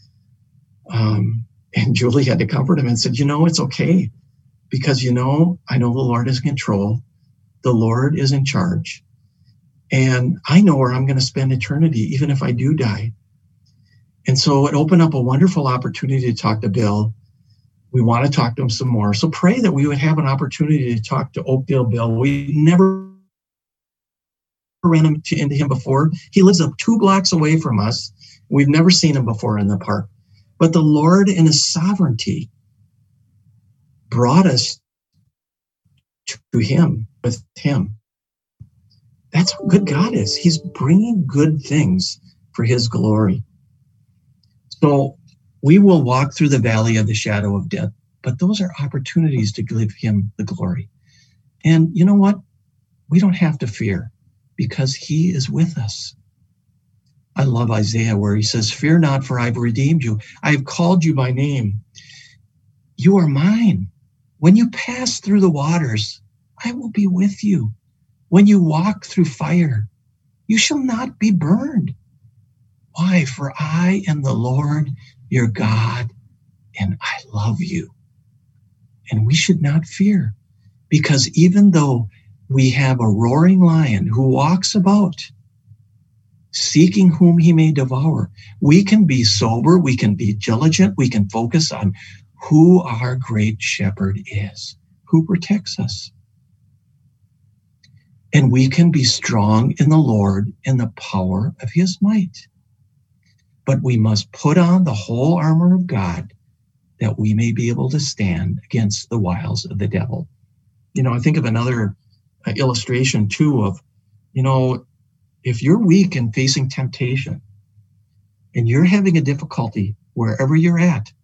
And Julie had to comfort him and said, it's okay, because I know the Lord is in control. The Lord is in charge. And I know where I'm going to spend eternity, even if I do die. And so it opened up a wonderful opportunity to talk to Bill. We want to talk to him some more. So pray that we would have an opportunity to talk to Oakdale Bill. We never ran into him before. He lives up 2 blocks away from us. We've never seen him before in the park. But the Lord in his sovereignty brought us to him, with him. That's what good God is. He's bringing good things for his glory. So we will walk through the valley of the shadow of death, but those are opportunities to give him the glory. And you know what? We don't have to fear because he is with us. I love Isaiah where he says, fear not, for I've redeemed you. I have called you by name. You are mine. When you pass through the waters, I will be with you. When you walk through fire, you shall not be burned. Why? For I am the Lord your God, and I love you. And we should not fear, because even though we have a roaring lion who walks about seeking whom he may devour, we can be sober, we can be diligent, we can focus on who our great shepherd is, who protects us. And we can be strong in the Lord in the power of his might. But we must put on the whole armor of God that we may be able to stand against the wiles of the devil. You know, I think of another illustration too of, you know, if you're weak and facing temptation and you're having a difficulty wherever you're at,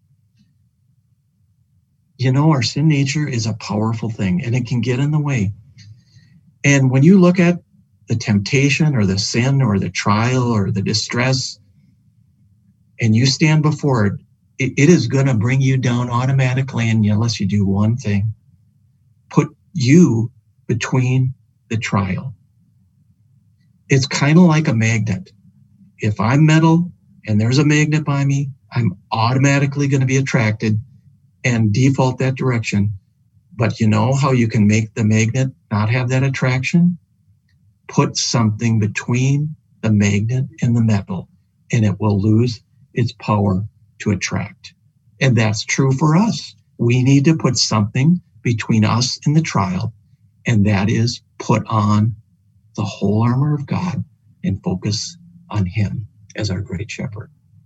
you know, our sin nature is a powerful thing and it can get in the way. And when you look at the temptation or the sin or the trial or the distress, and you stand before it, it is going to bring you down automatically, and unless you do one thing, put you between the trial. It's kind of like a magnet. If I'm metal and there's a magnet by me, I'm automatically going to be attracted and default that direction. But you know how you can make the magnet not have that attraction? Put something between the magnet and the metal, and it will lose its power to attract. And that's true for us. We need to put something between us and the trial, and that is put on the whole armor of God and focus on him as our great shepherd.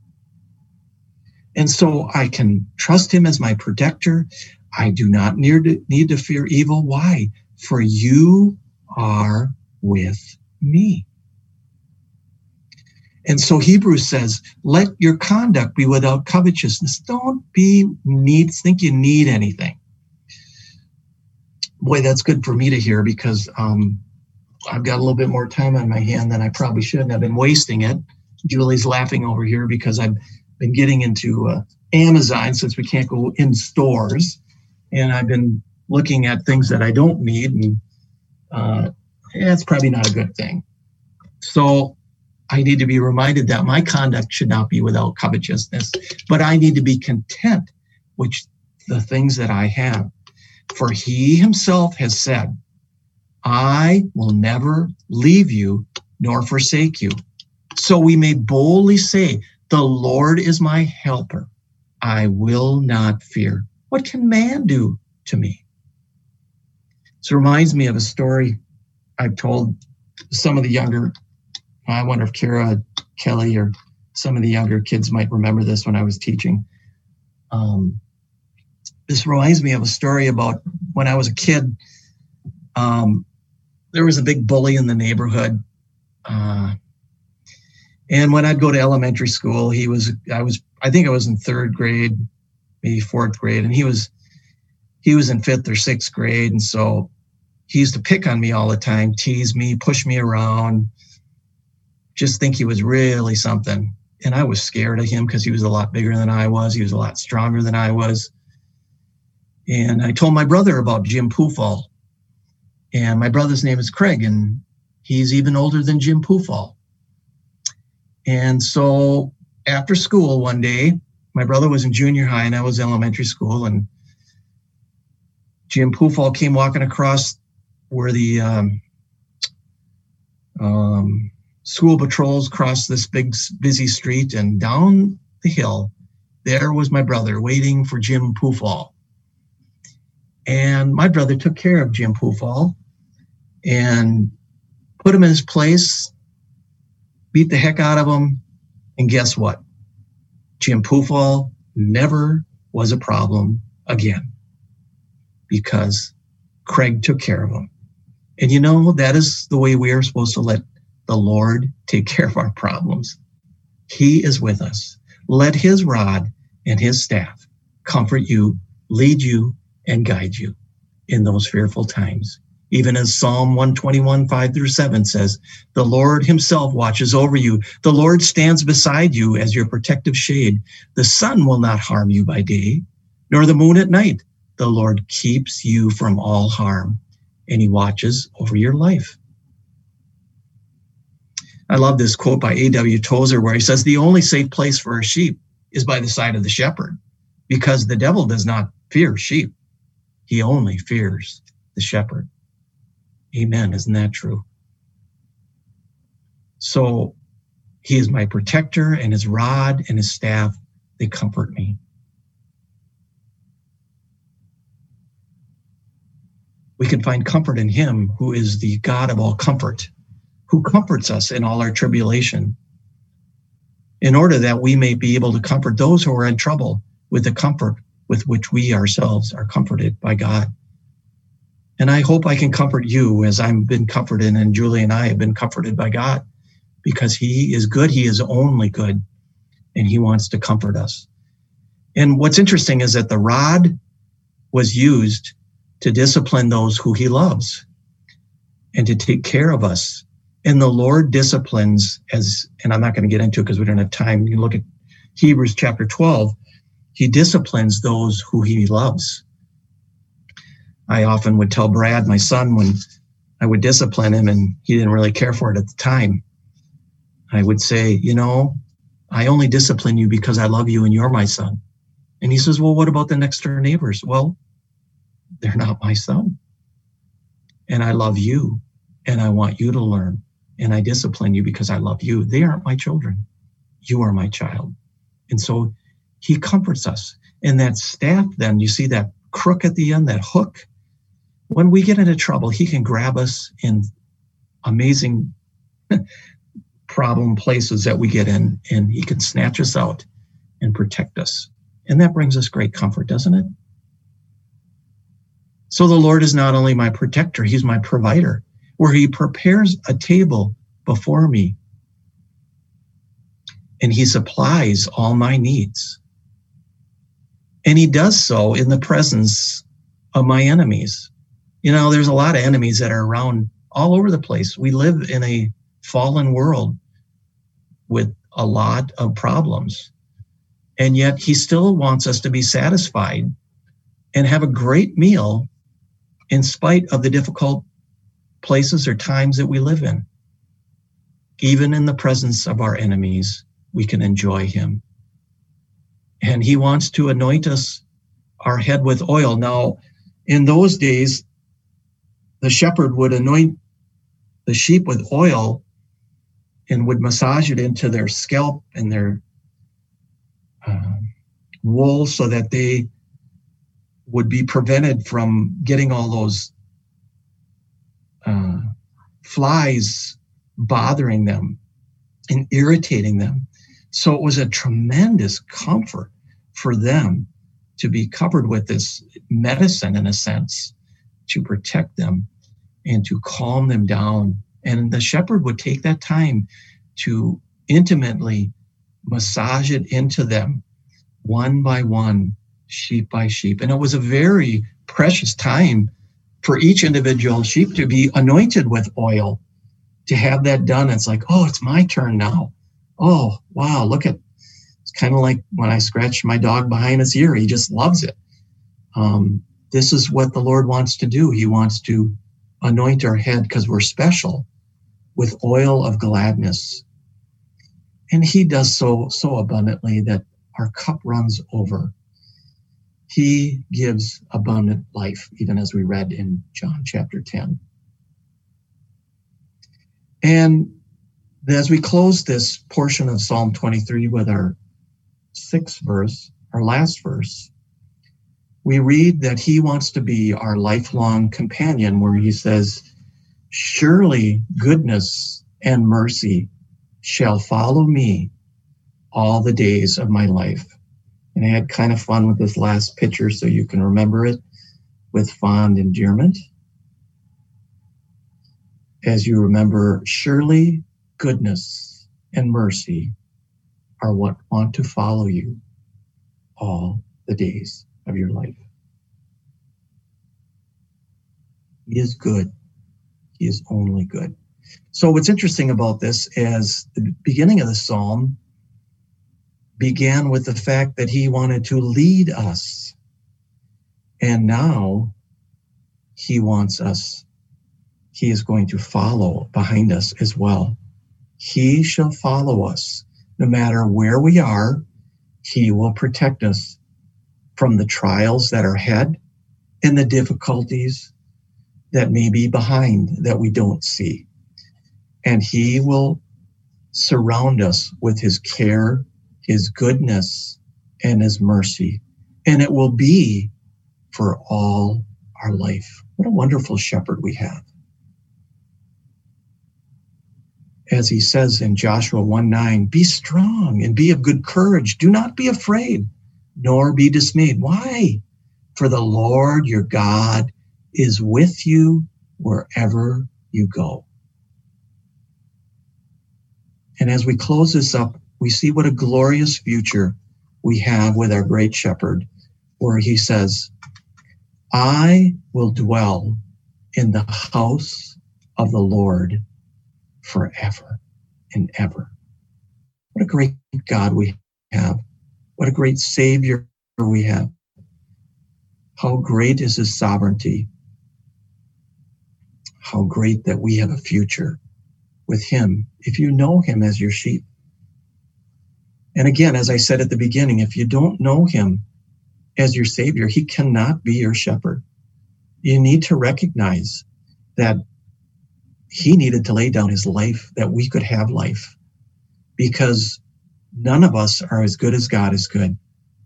And so I can trust him as my protector. I do not need to fear evil. Why? For you are with me. And so Hebrews says, let your conduct be without covetousness. Don't think you need anything. Boy, that's good for me to hear, because I've got a little bit more time on my hand than I probably should. I've been wasting it. Julie's laughing over here because I've been getting into Amazon since we can't go in stores. and I've been looking at things that I don't need, and it's probably not a good thing. So I need to be reminded that my conduct should not be without covetousness, but I need to be content with the things that I have. For he himself has said, I will never leave you nor forsake you. So we may boldly say, the Lord is my helper. I will not fear. What can man do to me? This reminds me of a story I've told some of the younger, I wonder if Kara, Kelly, or some of the younger kids might remember this when I was teaching. This reminds me of a story about when I was a kid. There was a big bully in the neighborhood. And when I'd go to elementary school, I think I was in third grade, maybe fourth grade, and he was in fifth or sixth grade. And so he used to pick on me all the time, tease me, push me around, just think he was really something. And I was scared of him because he was a lot bigger than I was. He was a lot stronger than I was. And I told my brother about Jim Poofall. And my brother's name is Craig, and he's even older than Jim Poofall. And so after school one day, my brother was in junior high and I was elementary school, and Jim Poofall came walking across where the school patrols crossed this big busy street, and down the hill, there was my brother waiting for Jim Poofall. And my brother took care of Jim Poofall and put him in his place, beat the heck out of him. And guess what? Jim Poofall never was a problem again because Craig took care of him. And you know, that is the way we are supposed to let the Lord take care of our problems. He is with us. Let his rod and his staff comfort you, lead you, and guide you in those fearful times. Even as Psalm 121, 5-7 says, the Lord himself watches over you. The Lord stands beside you as your protective shade. The sun will not harm you by day, nor the moon at night. The Lord keeps you from all harm, and he watches over your life. I love this quote by A.W. Tozer where he says, the only safe place for a sheep is by the side of the shepherd, because the devil does not fear sheep. He only fears the shepherd. Amen. Isn't that true? So he is my protector, and his rod and his staff, they comfort me. We can find comfort in him who is the God of all comfort, who comforts us in all our tribulation, in order that we may be able to comfort those who are in trouble with the comfort with which we ourselves are comforted by God. And I hope I can comfort you as I've been comforted, and Julie and I have been comforted by God, because he is good. He is only good, and he wants to comfort us. And what's interesting is that the rod was used to discipline those who he loves and to take care of us. And the Lord disciplines, and I'm not going to get into it because we don't have time. You look at Hebrews chapter 12. He disciplines those who he loves. I often would tell Brad, my son, when I would discipline him and he didn't really care for it at the time, I would say, you know, I only discipline you because I love you and you're my son. And he says, well, what about the next door neighbors? Well, they're not my son. And I love you and I want you to learn. And I discipline you because I love you. They aren't my children. You are my child. And so he comforts us. And that staff, then, you see that crook at the end, that hook? When we get into trouble, he can grab us in amazing problem places that we get in, and he can snatch us out and protect us. And that brings us great comfort, doesn't it? So the Lord is not only my protector, he's my provider, where he prepares a table before me, and he supplies all my needs. And he does so in the presence of my enemies. You know, there's a lot of enemies that are around all over the place. We live in a fallen world with a lot of problems. And yet he still wants us to be satisfied and have a great meal in spite of the difficult places or times that we live in. Even in the presence of our enemies, we can enjoy him. And he wants to anoint us, our head with oil. Now, in those days, the shepherd would anoint the sheep with oil and would massage it into their scalp and their wool so that they would be prevented from getting all those flies bothering them and irritating them. So it was a tremendous comfort for them to be covered with this medicine, in a sense, to protect them and to calm them down. And the shepherd would take that time to intimately massage it into them, one by one, sheep by sheep. And it was a very precious time for each individual sheep to be anointed with oil, to have that done. It's like, oh, it's my turn now. Oh, wow, look at, it's kind of like when I scratch my dog behind his ear. He just loves it. This is what the Lord wants to do. He wants to anoint our head because we're special with oil of gladness. And he does so abundantly that our cup runs over. He gives abundant life, even as we read in John chapter 10. And as we close this portion of Psalm 23 with our sixth verse, our last verse, we read that he wants to be our lifelong companion, where he says, surely goodness and mercy shall follow me all the days of my life. And I had kind of fun with this last picture so you can remember it with fond endearment. As you remember, surely goodness and mercy are what want to follow you all the days of your life. He is good. He is only good. So what's interesting about this is the beginning of the psalm began with the fact that he wanted to lead us. And now he wants us. He is going to follow behind us as well. He shall follow us. No matter where we are, he will protect us from the trials that are ahead and the difficulties that may be behind that we don't see. And he will surround us with his care, his goodness, and his mercy. And it will be for all our life. What a wonderful shepherd we have. As he says in Joshua 1:9, be strong and be of good courage. Do not be afraid, nor be dismayed. Why? For the Lord your God is with you wherever you go. And as we close this up, we see what a glorious future we have with our great shepherd, where he says, I will dwell in the house of the Lord forever and ever. What a great God we have. What a great Savior we have. How great is his sovereignty. How great that we have a future with him if you know him as your sheep. And again, as I said at the beginning, if you don't know him as your Savior, he cannot be your shepherd. You need to recognize that he needed to lay down his life that we could have life, because none of us are as good as God is good.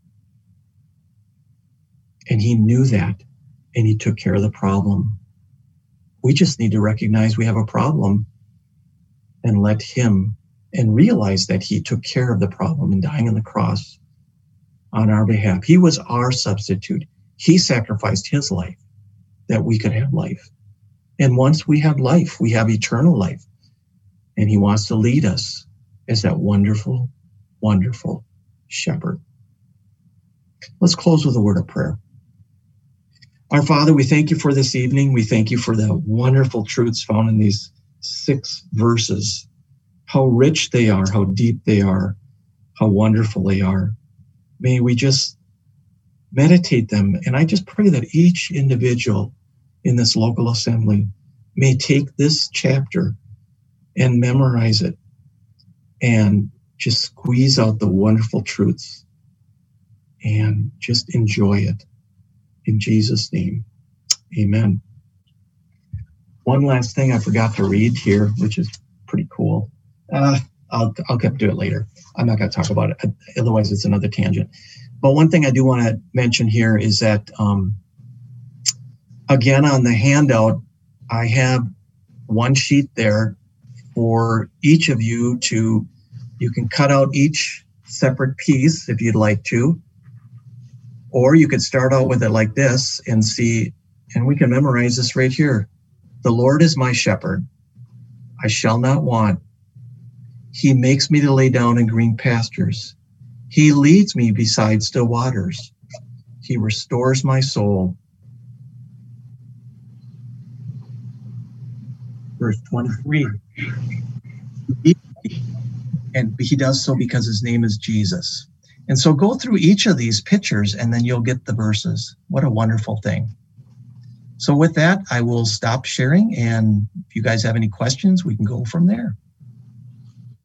And he knew that, and he took care of the problem. We just need to recognize we have a problem and let him, and realize that he took care of the problem in dying on the cross on our behalf. He was our substitute. He sacrificed his life that we could have life. And once we have life, we have eternal life. And he wants to lead us as that wonderful, wonderful shepherd. Let's close with a word of prayer. Our Father, we thank you for this evening. We thank you for the wonderful truths found in these 6 verses. How rich they are, how deep they are, how wonderful they are. May we just meditate them. And I just pray that each individual in this local assembly may take this chapter and memorize it and just squeeze out the wonderful truths and just enjoy it. In Jesus' name, amen. One last thing I forgot to read here, which is pretty cool. I'll get to it later. I'm not going to talk about it. Otherwise, it's another tangent. But one thing I do want to mention here is that, again, on the handout, I have one sheet there for each of you to, you can cut out each separate piece if you'd like to, or you could start out with it like this and see, and we can memorize this right here. The Lord is my shepherd. I shall not want. He makes me to lay down in green pastures. He leads me beside still waters. He restores my soul. Verse 23. And he does so because his name is Jesus. And so go through each of these pictures and then you'll get the verses. What a wonderful thing. So with that, I will stop sharing. And if you guys have any questions, we can go from there.